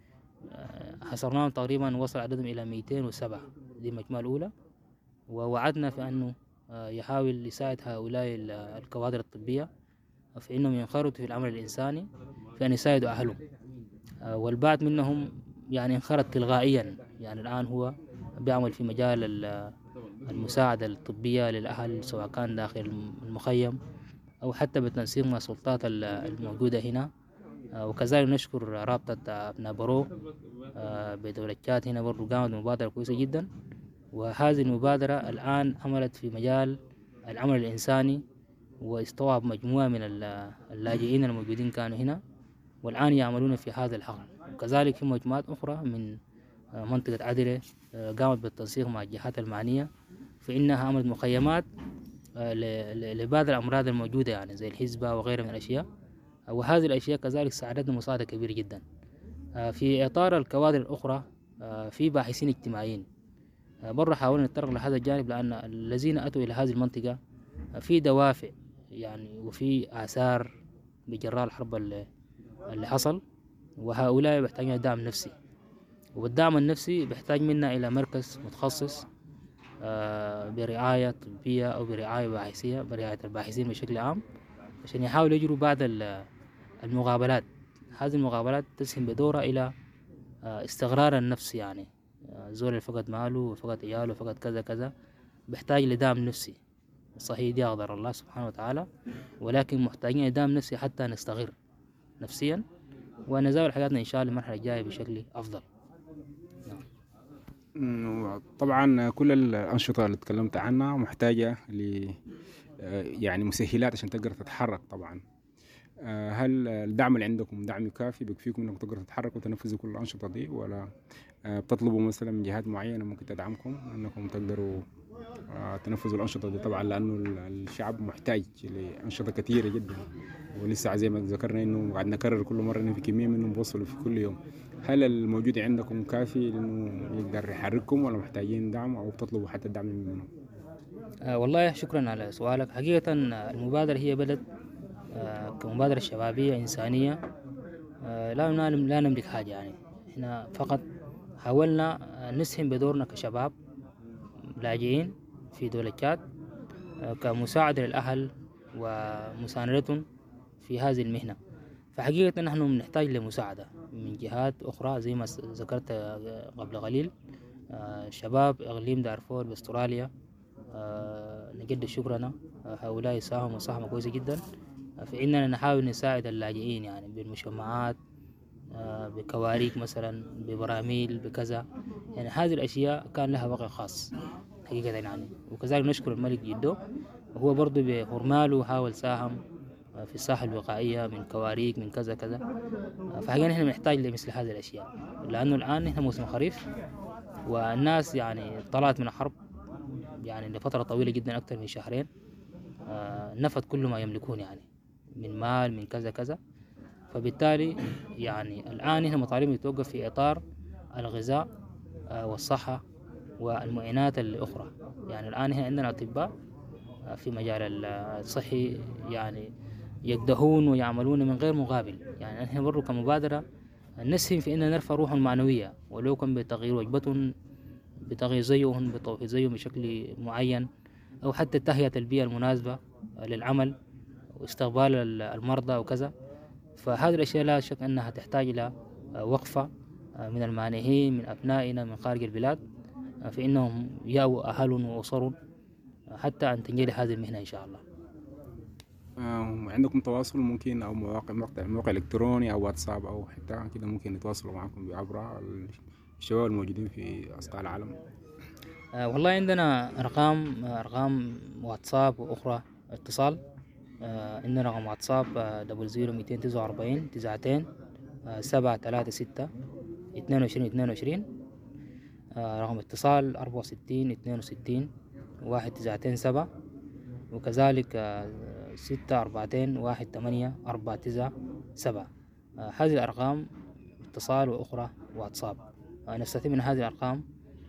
حصرناهم تقريبا وصل عددهم إلى 207. دي المجموعة الأولى. ووعدنا في أنه يحاول يساعد هؤلاء الكوادر الطبية في أنهم ينخرطوا في العمل الإنساني في أن يساعدوا أهلهم. والبعض منهم يعني انخرط تلغائيا، يعني الآن هو بيعمل في مجال المساعدة الطبية للأهل، سواء كان داخل المخيم أو حتى بالتنسيق مع السلطات الموجودة هنا. وكذلك نشكر رابطة أبناء برو بدولة تشاد هنا برضو قامت بمبادرة كويسة جدا. وهذه المبادرة الآن عملت في مجال العمل الإنساني واستوعب مجموعة من اللاجئين الموجودين كانوا هنا والآن يعملون في هذا الحقل. وكذلك في مجموعات أخرى من منطقة عدلة قامت بالتنسيق مع الجهات المعنية في إنها عملت مخيمات لبعض الأمراض الموجودة، يعني زي الحزبة وغيرها من الأشياء. وهذه الأشياء كذلك ساعدتنا مساعدة كبيرة جدا. في إطار الكوادر الأخرى في باحثين اجتماعيين برا حاولنا نتطرق لهذا الجانب، لأن الذين أتوا إلى هذه المنطقة في دوافع يعني وفي آثار بجراء الحرب اللي حصل، وهؤلاء بيحتاجون دعم نفسي. والدعم النفسي بيحتاج منا إلى مركز متخصص برعاية طبية أو برعاية باحثية، برعاية الباحثين بشكل عام، عشان يحاولوا يجروا بعض المقابلات. هذه المقابلات تسهم بدورها إلى استقرار النفس، يعني زول اللي فقد ماله وفقد عياله وفقد كذا كذا بيحتاج لدعم نفسي. صحيح دي أقدر الله سبحانه وتعالى، ولكن محتاجين لدعم نفسي حتى نستقر نفسيا ونزاول حياتنا إن شاء الله المرحلة الجاية بشكل أفضل. طبعا كل الأنشطة اللي تكلمت عنها محتاجة يعني مسهلات عشان تقدر تتحرك. طبعا هل الدعم اللي عندكم دعم كافي بكفيكم انكم تقدروا تتحركوا وتنفذوا كل الأنشطة دي، ولا بتطلبوا مثلا من جهات معينة ممكن تدعمكم انكم تقدروا تنفذوا الأنشطة دي؟ طبعا لأنه الشعب محتاج لأنشطة كثيرة جدا، ولسه زي ما ذكرنا انه قاعد نكرر كل مرة انه في كمية منهم بوصلوا في كل يوم. هل الموجود عندكم كافي لانه يقدر يحرككم، ولا محتاجين دعم او بتطلبوا حتى الدعم منهم؟ والله شكرا على سؤالك. حقيقة المبادرة هي بدأت كمبادرة شبابية إنسانية، لا نملك حاجة، يعني احنا فقط حاولنا نسهم بدورنا كشباب لاجئين في دولة تشاد كمساعدة للأهل ومساندتهم في هذه المهنة. فحقيقة نحن نحتاج لمساعدة من جهات أخرى زي ما ذكرت قبل قليل، شباب إقليم دارفور بأستراليا نجد شكرنا. هؤلاء ساهموا مساهمة كويسة جدا في إننا نحاول نساعد اللاجئين، يعني بالمجمعات، بكواريك مثلا، ببراميل، بكذا. يعني هذه الأشياء كان لها وقع خاص حقيقة يعني. وكذلك نشكر الملك جدو، وهو برضو بحرماله حاول ساهم في الساحة الوقائية من كواريك من كذا كذا. فحقيقة نحن نحتاج لمثل هذه الأشياء، لأنه الآن نحن موسم خريف والناس يعني طلعت من الحرب يعني لفترة طويلة جدا أكثر من شهرين، نفت كل ما يملكون يعني من مال من كذا كذا. فبالتالي يعني الآن هنا مطالبنا تتوقف في إطار الغذاء والصحة والمعينات الأخرى. يعني الآن هنا عندنا أطباء في مجال الصحي يعني يقدهون ويعملون من غير مقابل. يعني نحن برضو كمبادرة نسهم في أننا نرفع روحهم المعنوية، ولو كان بتغيير وجبتهم، بتغيير زيهم، بتوفير زيهم بشكل معين، أو حتى تهيئة البيئة المناسبة للعمل واستقبال المرضى وكذا. فهذه الأشياء لا شك أنها تحتاج إلى وقفة من المانحين من أبنائنا من خارج البلاد في أنهم يأووا أهلهم وأسرهم حتى أن تنجلي هذه المهنة إن شاء الله. عندكم تواصل ممكن أو موقع إلكتروني أو واتساب أو حتى كده ممكن يتواصلوا معكم عبر الشباب الموجودين في أسطح العالم؟ والله عندنا أرقام واتساب وأخرى اتصال. عندنا رقم واتساب 00249 92 736 22 رقم اتصال 64 62 1927، وكذلك 642 18 497. هذه الأرقام اتصال وأخرى واتساب. نستفيد من هذه الأرقام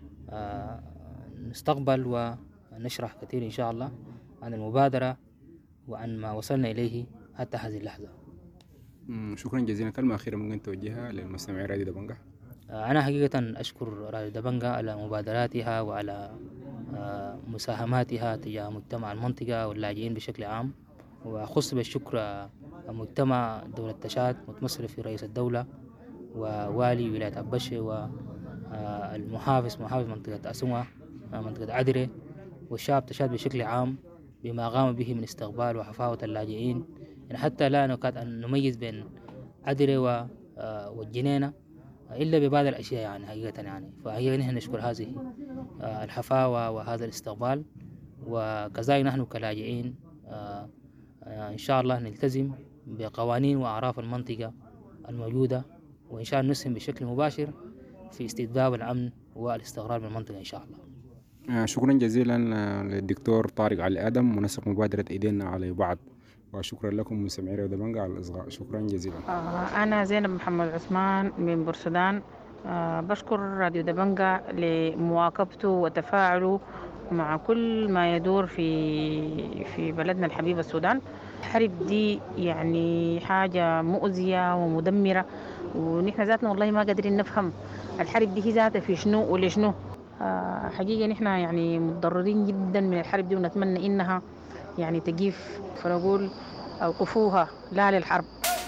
نستقبل ونشرح كثير إن شاء الله عن المبادرة وعن ما وصلنا إليه حتى هذه اللحظة. شكرا جزيلا. كلمة أخيرة ممكن توجهها للمستمعين راديو دبنجة؟ أنا حقيقة أشكر راديو دبنجة على مبادراتها وعلى مساهماتها تجاه مجتمع المنطقة واللاجئين بشكل عام، وأخص بالشكر مجتمع دولة تشاد متمثل في رئيس الدولة ووالي ولاية أبشة والمحافظ منطقة أسومة منطقة عدري والشعب تشاد بشكل عام بما قام به من استقبال وحفاوة اللاجئين. يعني حتى لا نكاد أن نميز بين عدري والجنينة إلا ببعض الأشياء يعني حقيقة يعني. فحقيقة نحن نشكر هذه الحفاوة وهذا الاستقبال، وكذلك نحن كلاجئين إن شاء الله نلتزم بقوانين وأعراف المنطقة الموجودة، وإن شاء الله نسهم بشكل مباشر في استتباب الأمن والاستقرار بالمنطقة إن شاء الله. شكرا جزيلا للدكتور طارق علي آدم منسق مبادرة إيدينا على بعض، وشكرا لكم مستمعي راديو دبنجة على الإصغاء. شكرا جزيلا. أنا زينب محمد عثمان من بورسودان. بشكر راديو دبنجة لمواكبته وتفاعله مع كل ما يدور في بلدنا الحبيب السودان. الحرب دي يعني حاجة مؤذية ومدمرة، ونحن ذاتنا والله ما قادرين نفهم الحرب دي ذاتها في شنو ولشنو. حقيقة نحن يعني متضررين جدا من الحرب دي، ونتمنى إنها يعني تجيف، فنقول أوقفوها لا للحرب.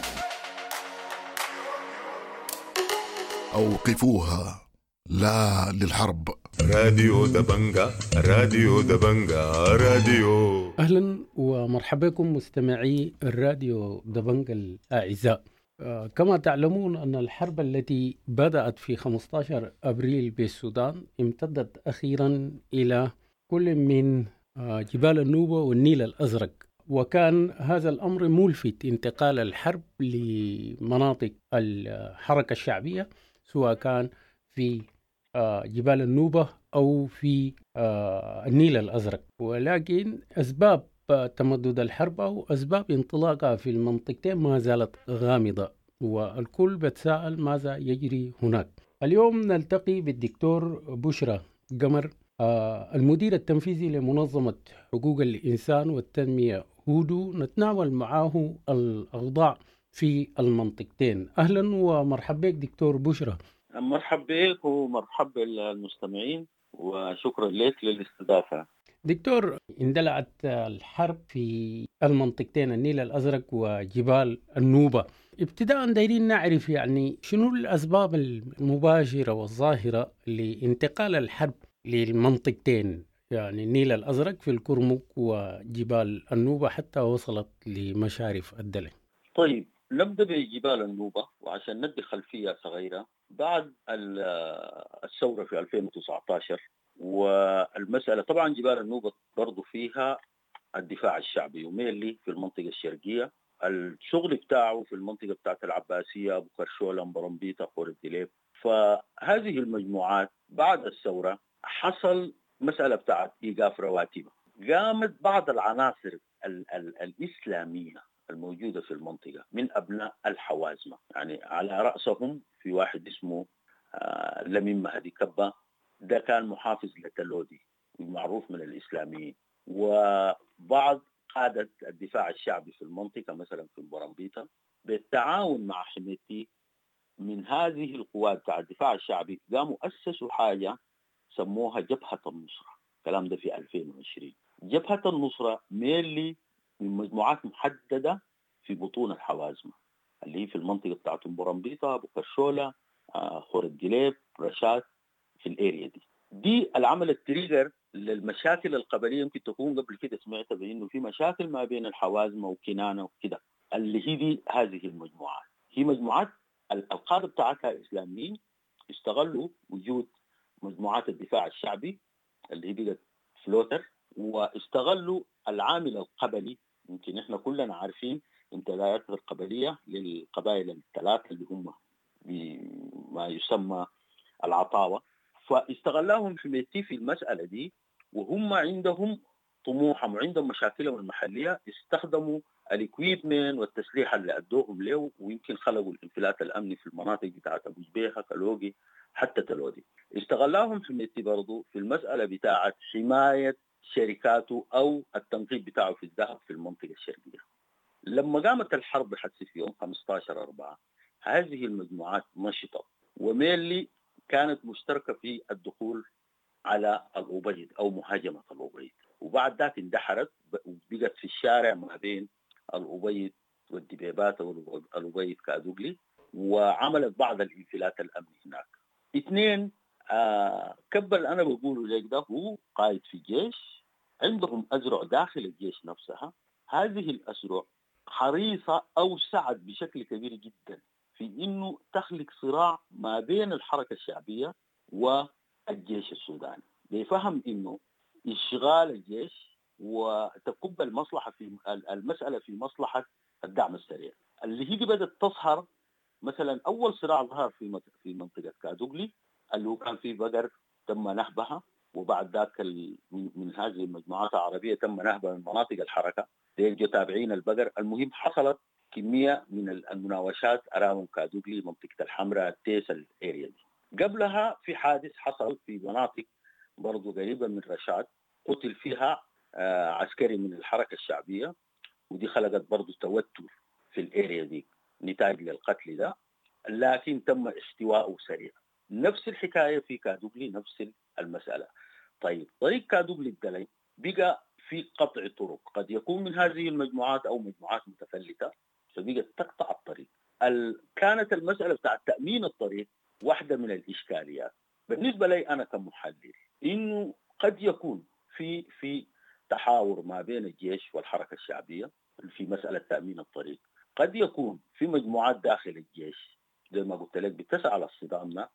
أوقفوها لا للحرب. راديو دبنجة، راديو دبنجة، راديو. أهلا ومرحبا بكم مستمعي الراديو دبنجة الأعزاء. كما تعلمون أن الحرب التي بدأت في 15 أبريل بالسودان امتدت أخيرا إلى كل من جبال النوبة والنيل الأزرق، وكان هذا الأمر ملفت انتقال الحرب لمناطق الحركة الشعبية سواء كان في جبال النوبة أو في النيل الأزرق. ولكن أسباب تمدد الحرب أو أسباب انطلاقها في المنطقتين ما زالت غامضة، والكل بتساءل ماذا يجري هناك. اليوم نلتقي بالدكتور بشرى قمر المدير التنفيذي لمنظمة حقوق الإنسان والتنمية هودو، نتناول معه الأوضاع في المنطقتين. أهلا ومرحبا بك دكتور بشرى. مرحبا بك ومرحبا بالمستمعين، وشكرا لك للاستضافة. دكتور، اندلعت الحرب في المنطقتين النيل الأزرق وجبال النوبة. ابتداء دايرين نعرف يعني شنو الأسباب المباشرة والظاهرة لانتقال الحرب للمنطقتين، يعني النيل الأزرق في الكرمك وجبال النوبة حتى وصلت لمشارف الدلع. طيب نبدأ بجبال النوبة، وعشان ندي خلفية صغيرة. بعد الثورة في 2019 والمسألة طبعا جبال النوبة برضو فيها الدفاع الشعبي وميلي في المنطقة الشرقية، الشغل بتاعه في المنطقة بتاعت العباسية، أبو كرشولة، مبرمبيطة، خور الدليب. فهذه المجموعات بعد الثورة حصل مسألة بتاعت إيقاف رواتب. قامت بعض العناصر الإسلامية الموجودة في المنطقة من أبناء الحوازمة، يعني على رأسهم في واحد اسمه لمين مهدي كبة، ده كان محافظ لتلودي معروف من الإسلاميين، وبعض قادة الدفاع الشعبي في المنطقة مثلا في مبرمبيطة بالتعاون مع حميتي من هذه القوات بتاع الدفاع الشعبي قاموا أسسوا حاجة سموها جبهة النصرة. الكلام ده في 2020. جبهة النصرة ميلي من مجموعات محددة في بطون الحوازمة اللي هي في المنطقة بتاعت مبرمبيطة، أبو كرشولة، خور الدليب، رشاد، في الاريا دي العمل التريجر للمشاكل القبلية. يمكن تكون قبل كده سمعت بأنه في مشاكل ما بين الحوازمة وكنانة وكده، اللي هي دي هذه المجموعات. هي مجموعات القادة بتاعتها إسلاميين استغلوا وجود مجموعات الدفاع الشعبي اللي هي بقت فلوتر، واستغلوا العامل القبلي. يمكن احنا كلنا عارفين امتدادات القبلية للقبائل الثلاثة اللي هم بما يسمى العطاوة، فاستغلاهم حميتي في المسألة دي، وهم عندهم طموحهم وعندهم مشاكلهم المحلية. استخدموا الإكويبمنت والتسليح اللي أدوهم له، ويمكن خلقوا الانفلات الأمني في المناطق بتاعت أبو جبيهة، كالوغي، حتى تلودي. استغلاهم حميتي برضو في المسألة بتاعت حماية شركاته أو التنقيب بتاعه في الذهب في المنطقة الشرقية. لما قامت الحرب حتى في يوم 15/4 هذه المجموعات نشطت وميلي كانت مشتركة في الدخول على الأبيض أو مهاجمة الأبيض، وبعد ذاك اندحرت وبقت في الشارع ما بين الأبيض والدبيبات أو الأبيض كادوغلي، وعملت بعض الانفلات الأمني هناك. اثنين، كبل أنا بقوله لك ده هو قائد في جيش، عندهم أزرع داخل الجيش نفسها. هذه الأزرع حريصة أو سعت بشكل كبير جدا في إنه تخلق صراع ما بين الحركة الشعبية والجيش السوداني، بفهم إنه إشغال الجيش وتكب المصلحة في المسألة في مصلحة الدعم السريع، اللي هي بدأت تظهر. مثلا أول صراع ظهر في منطقة كادوغلي اللي هو كان فيه بقر تم نهبها، وبعد ذاك من هذه المجموعات العربية تم نهبها من مناطق الحركة جو تابعين البقر. المهم حصلت كمية من المناوشات أرام كادوغلي، منطقة الحمراء، تيس، الاريا دي. قبلها في حادث حصل في مناطق برضو قريبة من رشاد، قتل فيها عسكري من الحركة الشعبية، ودي خلقت برضو توتر في الاريا دي نتاج للقتل ده، لكن تم استواءه سريع. نفس الحكاية في كادوغلي، نفس المسألة. طيب طريق كادوغلي الدلي بقى في قطع طرق، قد يكون من هذه المجموعات أو مجموعات متفلتة، فبقت تقطع الطريق. كانت المسألة بتاعت تأمين الطريق واحدة من الإشكاليات بالنسبة لي أنا كمحلل، إنه قد يكون في تحاور ما بين الجيش والحركة الشعبية في مسألة تأمين الطريق. قد يكون في مجموعات داخل الجيش زي ما قلت لك بتسعى للصدام ده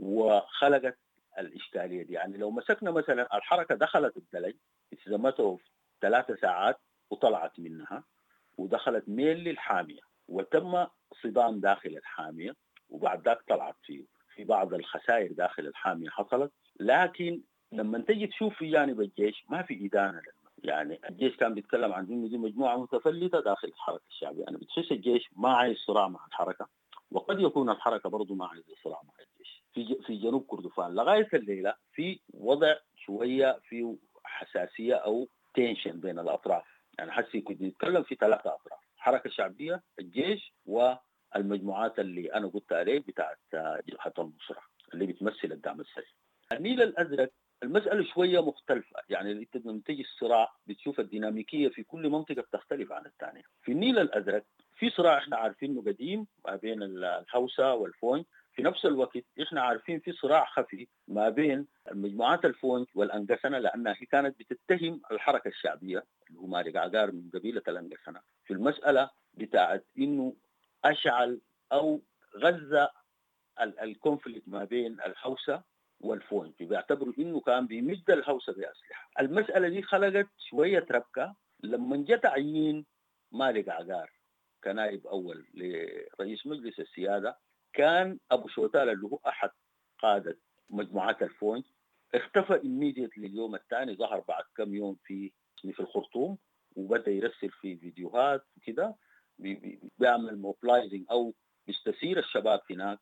وخلقت الإشكالية دي. يعني لو مسكنا مثلا الحركة دخلت الدلي اتزمته 3 ساعات وطلعت منها ودخلت ميل للحامية وتم صدام داخل الحامية، وبعد ذاك طلعت في بعض الخسائر داخل الحامية حصلت. لكن لما تجي تشوف في جانب الجيش ما في إدانة يعني الجيش كان بيتكلم عن إنه دي مجموعة متفلتة داخل الحركة الشعبية. أنا بتحس الجيش ما عايز صراع مع الحركة، وقد يكون الحركة برضو ما عايز صراع مع الجيش. في جنوب كردفان لغاية الليلة في وضع شوية في حساسية أو تنشن بين الأطراف. يعني حسي كنت نتكلم في 3 أطراف: الحركة الشعبية، الجيش، والمجموعات اللي أنا قلت عليه بتاعت جبهة النصرة اللي بتمثل الدعم السريع. النيل الأزرق المسألة شوية مختلفة، يعني انت لما تيجي الصراع بتشوف الديناميكية في كل منطقة بتختلف عن الثانية. في النيل الأزرق في صراع احنا عارفينه قديم ما بين الهوسة والفونج، في نفس الوقت احنا عارفين في صراع خفي ما بين المجموعات الفونج والأنقسنة، لأنها هي كانت بتتهم الحركة الشعبية اللي هو مالك عقار من قبيلة الأنقسنة في المسألة بتاعت إنه أشعل أو غزة الكونفليكت ما بين الهوسة والفونج، بيعتبروا إنه كان بيمد الهوسة بأسلحة. المسألة دي خلقت شوية ربكة لما جاء تعيين مالك عقار كنائب أول لرئيس مجلس السيادة. كان أبو شوتال اللي هو أحد قادة مجموعات الفونج اختفى immediately اليوم الثاني، ظهر بعد كم يوم في الخرطوم وبدأ يرسل في فيديوهات وكده، بيعمل موبلايزنج أو بيستثير الشباب هناك،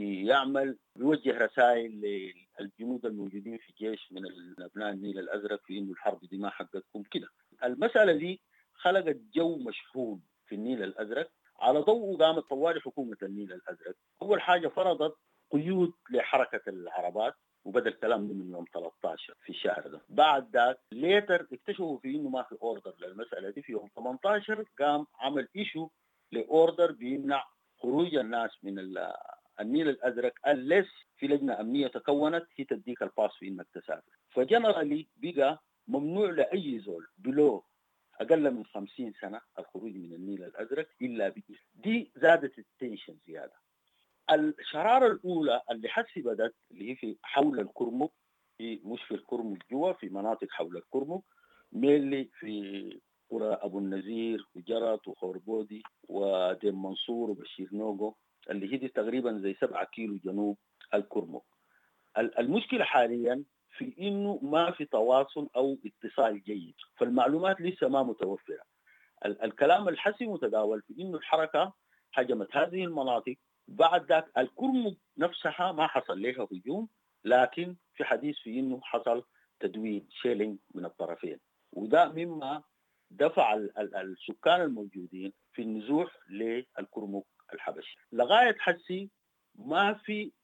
بيوجه رسائل للجنود الموجودين في الجيش من أبناء النيل الأزرق في إنه الحرب دي ما حقتكم كده. المسألة دي خلقت جو مشحون في النيل الأزرق. على ضوء قامت طوال حكومة النيل الأزرق. أول حاجة فرضت قيود لحركة العربات، وبدأ الكلام ده من يوم 13 في الشهر ده. بعد ذاك ليتر اكتشفوا في إنه ما في أوردر للمسألة دي. في يوم 18 قام عمل إيشو لأوردر بيمنع خروج الناس من النيل الأزرق الليس في لجنة أمنية تكونت هي تديك الباس في إنك تسافر. فجنرالي بقى ممنوع لأي زول بلو أقل من 50 سنة الخروج من النيل الأزرق إلا بإذن. دي زادت التنشن زيادة. الشرارة الأولى اللي حسي بدت اللي هي في حول الكرمك، مش في الكرمك جوا، في مناطق حول الكرمك ميلي في قرى أبو النزير وجرت وخوربودي وديم منصور وبشير نوغو اللي هي دي تقريبا زي 7 كيلو جنوب الكرمك. المشكلة حاليا في إنه ما في تواصل أو اتصال جيد، فالمعلومات لسه ما متوفرة. الكلام الحسي متداول في إنه الحركة هجمت هذه المناطق. بعد ذاك الكرمك نفسها ما حصل لها هجوم، لكن في حديث في إنه حصل تدوين شيلينج من الطرفين، وده مما دفع السكان الموجودين في النزوح للكرمك الحبشي. لغاية حسي ما في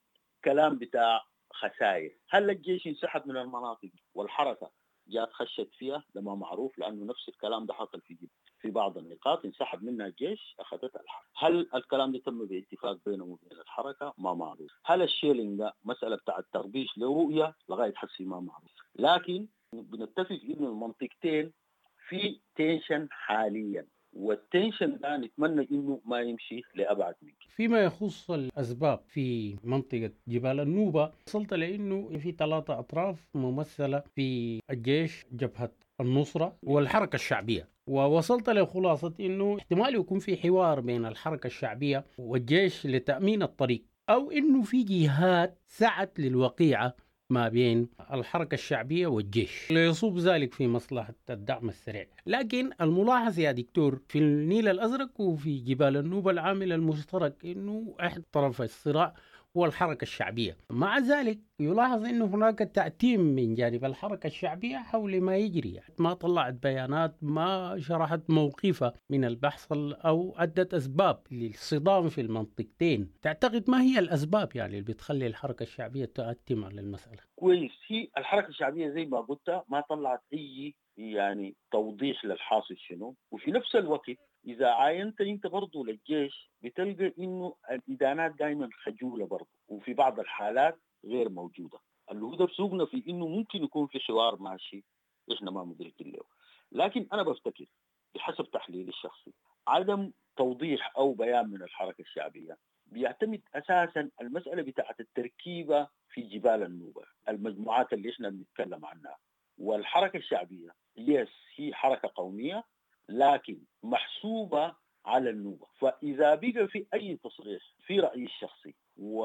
كلام بتاع خسائر. هل الجيش انسحب من المناطق والحركة جات خشت فيها؟ ده ما معروف، لأنه نفس الكلام ده حصل في بعض النقاط انسحب منها الجيش أخذتها الحركة. هل الكلام ده تم باتفاق بينهم وبين الحركة؟ ما معروف. هل الشيلينج ده مسألة بتاع التربيش لرؤية؟ لغاية حسي ما معروف. لكن بنتفق إنه المنطقتين في تنشن حاليا، والتنشن ده نتمنى إنه ما يمشي لأبعد من كده. فيما يخص الأسباب في منطقة جبال النوبة، وصلت لأنه في 3 أطراف ممثلة في الجيش، جبهة النصرة والحركة الشعبية، ووصلت لخلاصة أنه احتمال يكون في حوار بين الحركة الشعبية والجيش لتأمين الطريق، أو أنه في جهات سعت للوقيعة ما بين الحركة الشعبية والجيش ليصوب ذلك في مصلحة الدعم السريع. لكن الملاحظ يا دكتور في النيل الأزرق وفي جبال النوبة العامل المشترك أنه أحد طرفي الصراع هو الحركة الشعبية. مع ذلك يلاحظ أنه هناك تأتيم من جانب الحركة الشعبية حول ما يجري، ما طلعت بيانات، ما شرحت موقفها من البحث أو أدت أسباب للصدام في المنطقتين. تعتقد ما هي الأسباب يعني اللي بتخلي الحركة الشعبية تأتم على المسألة؟ كويس. هي الحركة الشعبية زي ما قلت ما طلعت أي يعني توضيح للحاصل شنو، وفي نفس الوقت إذا عاينت أنت برضو للجيش بتلقى إنه الإدانات دائما خجولة برضو، وفي بعض الحالات غير موجودة. اللي هو ده بسوقنا في إنه ممكن يكون في حوار ماشي إحنا ما مدركين له. لكن أنا بفتكر بحسب تحليلي الشخصي عدم توضيح أو بيان من الحركة الشعبية بيعتمد أساسا المسألة بتاعت التركيبة في جبال النوبة، المجموعات اللي إحنا بنتكلم عنها. والحركة الشعبية هي حركة قومية لكن محسوبة على النوبة، فإذا بقى في أي تصريح في رأيي الشخصي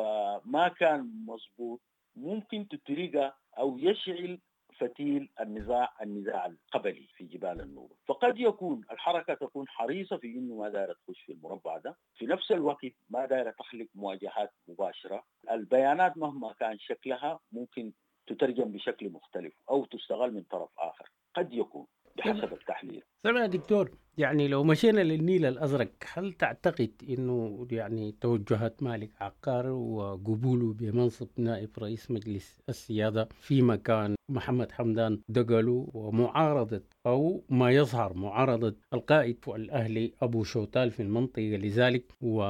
وما كان مظبوط ممكن تتريق أو يشعل فتيل النزاع القبلي في جبال النوبة. فقد يكون الحركة تكون حريصة في إنه ما دايرة تخش في المربع ده، في نفس الوقت ما دايرة تخلق مواجهات مباشرة. البيانات مهما كان شكلها ممكن تترجم بشكل مختلف أو تستغل من طرف آخر، قد يكون بحسب التحليل. سمع دكتور، يعني لو مشينا للنيل الأزرق، هل تعتقد أنه يعني توجهات مالك عقار وقبوله بمنصب نائب رئيس مجلس السيادة في مكان محمد حمدان دقلو ومعارضة أو ما يظهر معارضة القائد الأهلي أبو شوتال في المنطقة لذلك،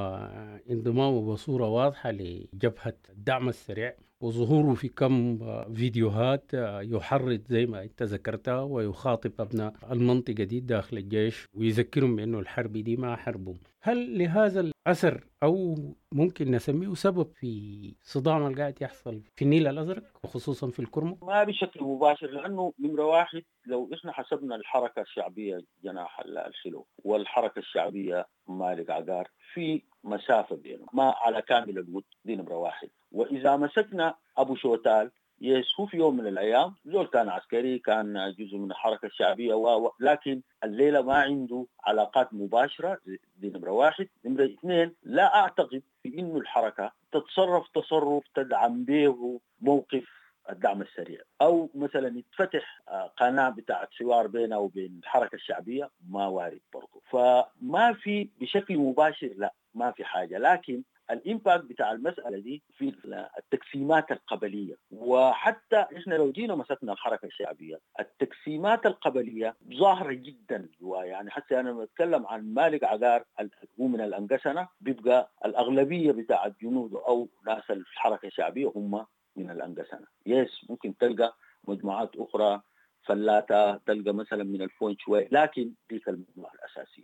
وانضمامه بصورة واضحة لجبهة الدعم السريع وظهوره في كم فيديوهات يحرض زي ما انت ذكرتها ويخاطب أبناء المنطقة دي داخل الجيش ويذكرهم بأنه الحرب دي ما حربهم، هل لهذا الأثر أو ممكن نسميه سبب في صدام اللي قاعد يحصل في النيل الأزرق وخصوصا في الكرمك؟ ما بشكل مباشر، لأنه نمرة واحد لو إحنا حسبنا الحركة الشعبية جناح الخلو والحركة الشعبية مالك عقار في مسافة بينهم ما على كامل الود، دي نمرة واحد. وإذا مسكنا أبو شوتال هو في يوم من الأيام زول كان عسكري، كان جزء من الحركة الشعبية لكن الليلة ما عنده علاقات مباشرة، دي نمرة واحد. نمرة اثنين، لا أعتقد في إنه الحركة تتصرف تصرف تدعم به موقف الدعم السريع أو مثلا يتفتح قناة بتاعت حوار بينه وبين الحركة الشعبية، ما وارد برضو. فما في بشكل مباشر، لا ما في حاجة، لكن الإمباكت بتاع المسألة دي في التقسيمات القبلية. وحتى إحنا لو جينا مسكنا الحركة الشعبية التقسيمات القبلية ظاهرة جدا، يعني حتى أنا بتكلم عن مالك عقار هو من الأنقسنة، بيبقى الأغلبية بتاع الجنود أو ناس الحركة الشعبية هم من الأنقسنة. ممكن تلقى مجموعات أخرى فلاتة، تلقى مثلا من الفون شوي، لكن دي المجموعة الأساسية.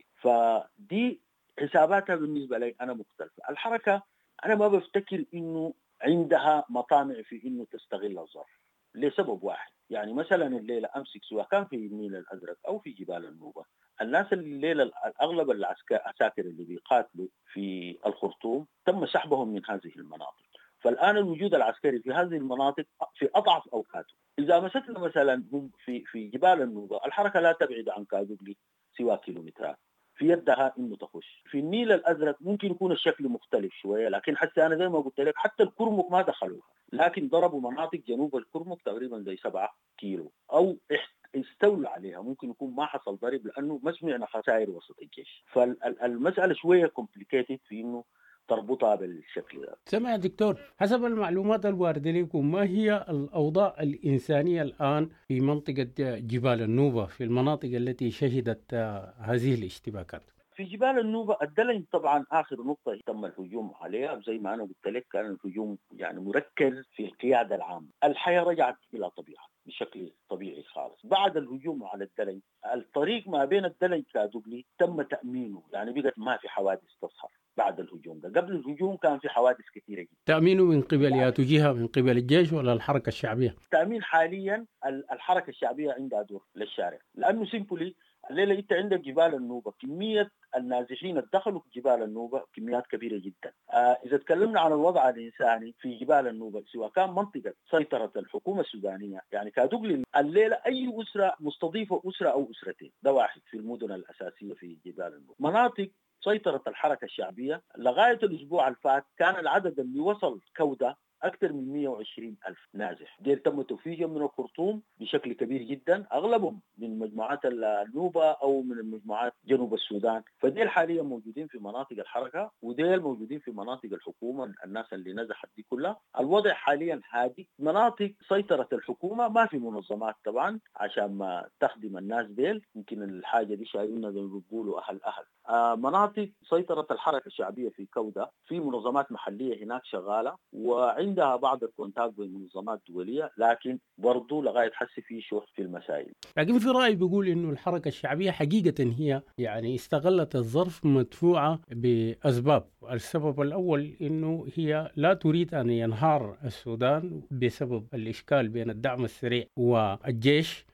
فدي حساباتها بالنسبة لي أنا مختلفة. الحركة أنا ما بفتكر إنه عندها مطامع في إنه تستغل الظرف لسبب واحد. يعني مثلا الليلة أمسك سواء كان في النيل الأزرق أو في جبال النوبة، الناس الليلة الأغلب العساكر اللي بيقاتلوا في الخرطوم تم سحبهم من هذه المناطق. فالآن الوجود العسكري في هذه المناطق في أضعف أوقاته. إذا مسكنا مثلا هم في جبال النوبة، الحركة لا تبعد عن كادوغلي سوى كيلومترات، في يدها إنه تخش. في النيل الأزرق ممكن يكون الشكل مختلف شوية، لكن حتى أنا زي ما قلت لك حتى الكرمك ما دخلوها، لكن ضربوا مناطق جنوب الكرمك تقريبا زي 7 كيلو أو استولوا عليها. ممكن يكون ما حصل ضرب لأنه ما سمعنا خسائر وسط الجيش. فالمسألة شوية complicated في إنه تربطها بالشكل ده. سمع يا دكتور، حسب المعلومات الواردة لكم، ما هي الأوضاع الإنسانية الآن في منطقة جبال النوبة في المناطق التي شهدت هذه الاشتباكات؟ في جبال النوبة الدلن طبعا آخر نقطة تم الهجوم عليها، زي ما أنا قلت لك كان الهجوم يعني مركز في القيادة العامة. الحياة رجعت إلى طبيعة بشكل طبيعي خالص. بعد الهجوم على الدلن الطريق ما بين الدلن كادوغلي تم تأمينه، يعني بقت ما في حوادث تظهر بعد الهجوم ده. قبل الهجوم كان في حوادث كثيرة جدا. تأمينه من قبل يا جهة، من قبل الجيش ولا الحركة الشعبية؟ تأمين حاليا الحركة الشعبية عندها دور للشارع، لأنه سيمبلي الليلة أنت عندك جبال النوبة كمية النازحين الدخلوا في جبال النوبة كميات كبيرة جدا. إذا تكلمنا عن الوضع الإنساني في جبال النوبة، سواء كان منطقة سيطرة الحكومة السودانية، يعني كادوغلي الليلة أي أسرة مستضيفة أسرة أو أسرتين، ده واحد في المدن الأساسية في جبال النوبة. مناطق سيطرة الحركة الشعبية لغاية الأسبوع الفات كان العدد اللي وصل كودة أكثر من 120 ألف نازح. دير تم توفيقهم من الخرطوم بشكل كبير جدا، أغلبهم من مجموعات النوبة أو من المجموعات جنوب السودان. فديل حاليا موجودين في مناطق الحركة وديل موجودين في مناطق الحكومة. الناس اللي نزحت دي كلها الوضع حاليا هادي. مناطق سيطرة الحكومة ما في منظمات طبعا عشان ما تخدم الناس ديل، يمكن الحاجة دي شايفينها زي ما بيقولوا أهل. مناطق سيطرة الحركة الشعبية في كودة في منظمات محلية هناك شغالة وعندها بعض الكونتاكت بمنظمات دولية، لكن برضو لغاية حسي في شح في المسائل. لكن في رأي بيقول إنه الحركة الشعبية حقيقة هي يعني استغلت الظرف مدفوعة بأسباب. السبب الأول إنه هي لا تريد أن ينهار السودان بسبب الإشكال بين الدعم السريع والجيش،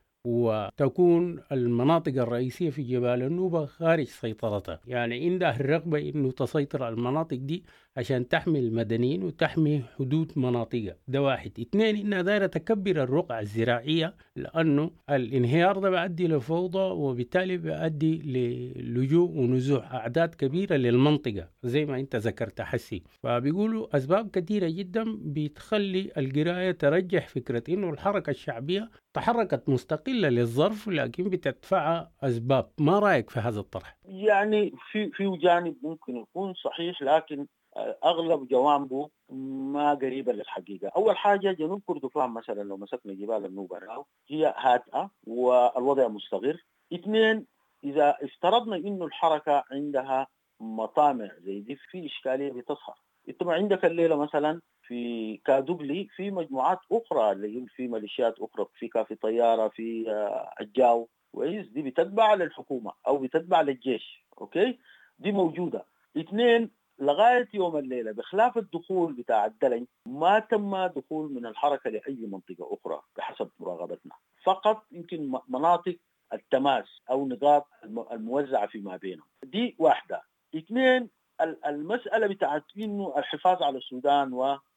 وتكون المناطق الرئيسية في جبال النوبة خارج سيطرتها. يعني عندها الرغبة إنه تسيطر على المناطق دي عشان تحمي المدنيين وتحمي حدود مناطقها. ده واحد. اثنين، إنها دايرة تكبر الرقعة الزراعية، لأنه الانهيار ده بيؤدي لفوضى وبالتالي بيؤدي للجوء ونزوح أعداد كبيرة للمنطقة زي ما أنت ذكرت حسي. فبيقولوا أسباب كثيرة جدا بتخلي القراية ترجح فكرة إنه الحركة الشعبية تحركت مستقلة للظرف لكن بتدفع أسباب. ما رأيك في هذا الطرح؟ يعني في جانب ممكن يكون صحيح، لكن أغلب جوانبه ما قريبة للحقيقة. أول حاجة جنوب كردفان مثلا لو مسكنا جبال النوبة هي هادئة والوضع مستقر. اثنين، إذا افترضنا إنه الحركة عندها مطامع زي دي في إشكالية بتظهر. انت ما عندك الليلة مثلا في كادوغلي في مجموعات أخرى اللي هي في ميليشيات أخرى، في كافي طيارة، في الجاو كويس، دي بتتبع للحكومة أو بتتبع للجيش. أوكي، دي موجودة. اثنين، لغاية يوم الليلة بخلاف الدخول بتاع الدلن ما تم دخول من الحركة لأي منطقة أخرى بحسب مراقبتنا، فقط يمكن مناطق التماس أو نقاط الموزعة فيما بينهم. دي واحدة. اثنين، المسألة بتاعت إنه الحفاظ على السودان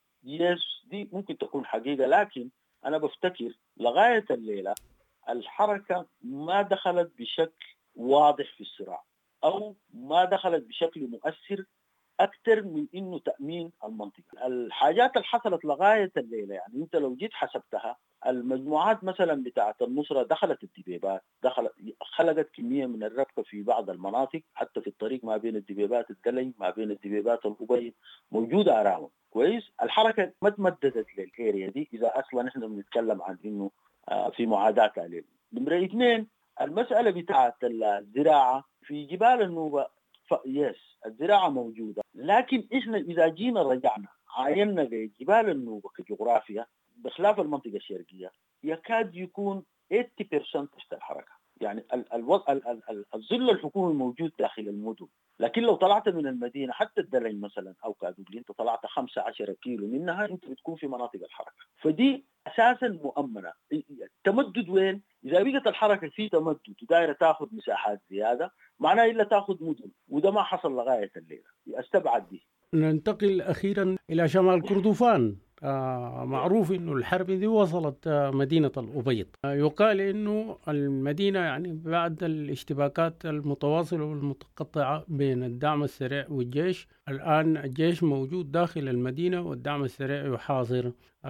ويس دي ممكن تكون حقيقة، لكن أنا بفتكر لغاية الليلة الحركة ما دخلت بشكل واضح في الصراع أو ما دخلت بشكل مؤثر أكثر من إنه تأمين المنطقة. الحاجات اللي حصلت لغاية الليلة يعني أنت لو جيت حسبتها، المجموعات مثلا بتاعة النصرة دخلت الدبيبات، خلقت كمية من الربكة في بعض المناطق، حتى في الطريق ما بين الدبيبات الدلي ما بين الدبيبات الأبيض موجودة أراهم كويس. الحركة ما تمددت للإيريا دي إذا أصلا إحنا بنتكلم عن إنه في معاداة عليه. نمرة اثنين، المسألة بتاعة الزراعة في جبال النوبة يس الزراعة موجودة، لكن إحنا إذا جينا رجعنا عايننا لجبال النوبة كجغرافيا بخلاف المنطقة الشرقية يكاد يكون 80% تحت الحركة. يعني الظل الحكومي موجود داخل المدن، لكن لو طلعت من المدينة حتى الدلين مثلا أو كادوغلي أنت طلعت 15 كيلو منها أنت بتكون في مناطق الحركة. فدي أساسا مؤمنة. التمدد وين؟ إذا بقت الحركة في تمدد ودائرة تأخذ مساحات زيادة معناه إلا تأخذ مدن، وده ما حصل لغاية الليلة. استبعد دي. ننتقل أخيرا إلى شمال كردفان. معروف إنه الحرب دي وصلت مدينة الأبيض. يقال إنه المدينة يعني بعد الاشتباكات المتواصلة والمتقطعة بين الدعم السريع والجيش الآن الجيش موجود داخل المدينة والدعم السريع يحاصر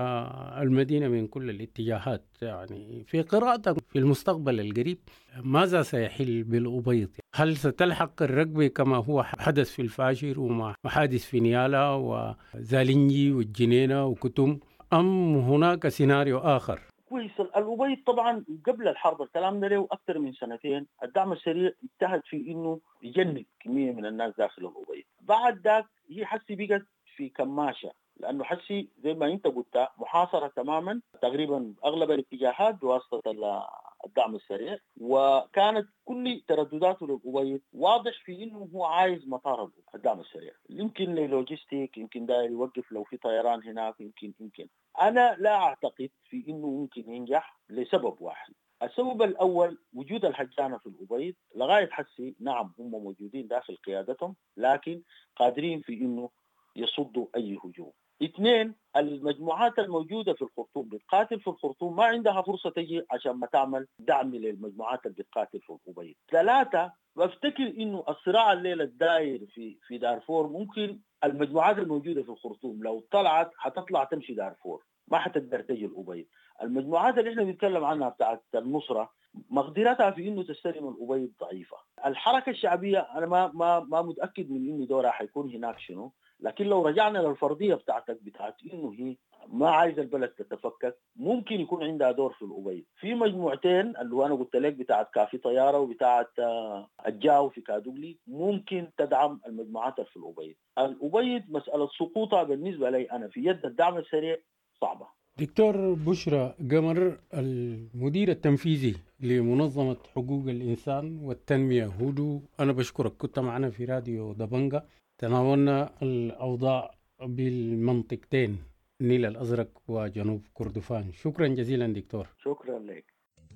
المدينة من كل الاتجاهات. يعني في قراءتك في المستقبل القريب ماذا سيحل بالأبيض؟ هل ستلحق الركبة كما هو حدث في الفاشر ومع محادث في نيالا وزالينجي والجنينة وكتم، أم هناك سيناريو آخر؟ كويس. الأبيض طبعا قبل الحرب، الكلام ده له أكثر من سنتين، الدعم السريع اجتهد في إنه يجنب كمية من الناس داخل الأبيض. بعد ذاك هي حسي بقت في كماشة، لأنه حسي زي ما أنت قلت محاصرة تماما تقريبا أغلب الاتجاهات بواسطة الدعم السريع، وكانت كل تردداته للأبيض واضح في إنه هو عايز مطار الدعم السريع، يمكن للوجستيك، يمكن داير يوقف لو في طيران هناك، يمكن. أنا لا أعتقد في إنه ممكن ينجح لسبب واحد. السبب الأول وجود الهجانة في الأبيض لغاية حسي، نعم هم موجودين داخل قيادتهم لكن قادرين في إنه يصدوا أي هجوم. 2، المجموعات الموجودة في الخرطوم بتقاتل في الخرطوم ما عندها فرصة تجي عشان ما تعمل دعم للمجموعات اللي بتقاتل في الأبيض. 3، بفتكر إنه الصراع الليلة الداير في دارفور ممكن المجموعات الموجودة في الخرطوم لو طلعت حتطلع تمشي دارفور، ما حتقدر تجي الأبيض. المجموعات اللي احنا بنتكلم عنها بتاعت النصرة مقدرتها في إنه تستلم الأبيض ضعيفة. الحركة الشعبية أنا ما متأكد من إنه دورها حيكون هناك شنو، لكن لو رجعنا للفرضية بتاعت إنه هي ما عايز البلد تتفكك، ممكن يكون عندها دور في الأبيض. في مجموعتين اللي أنا قلت لك بتاعت كافي طيارة وبتاعت الجاو في كادوغلي ممكن تدعم المجموعات في الأبيض. الأبيض مسألة سقوطها بالنسبة لي أنا في يد الدعم السريع صعبة. دكتور بشرى قمر، المدير التنفيذي لمنظمة حقوق الإنسان والتنمية هودو، أنا بشكرك، كنت معنا في راديو دبنجا، تناولنا الأوضاع بالمنطقتين النيل الأزرق وجنوب كردفان. شكرا جزيلا دكتور. شكرا لك.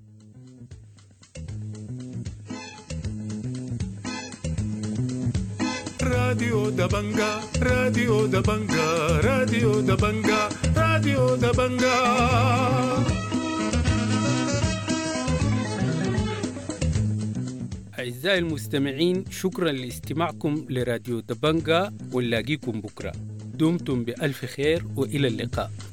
راديو دبنجا، راديو دبنجا، راديو دبنجا، راديو دبنجا. أعزائي المستمعين، شكرا لاستماعكم لراديو دبنجا، ونلاقيكم بكرة. دمتم بألف خير وإلى اللقاء.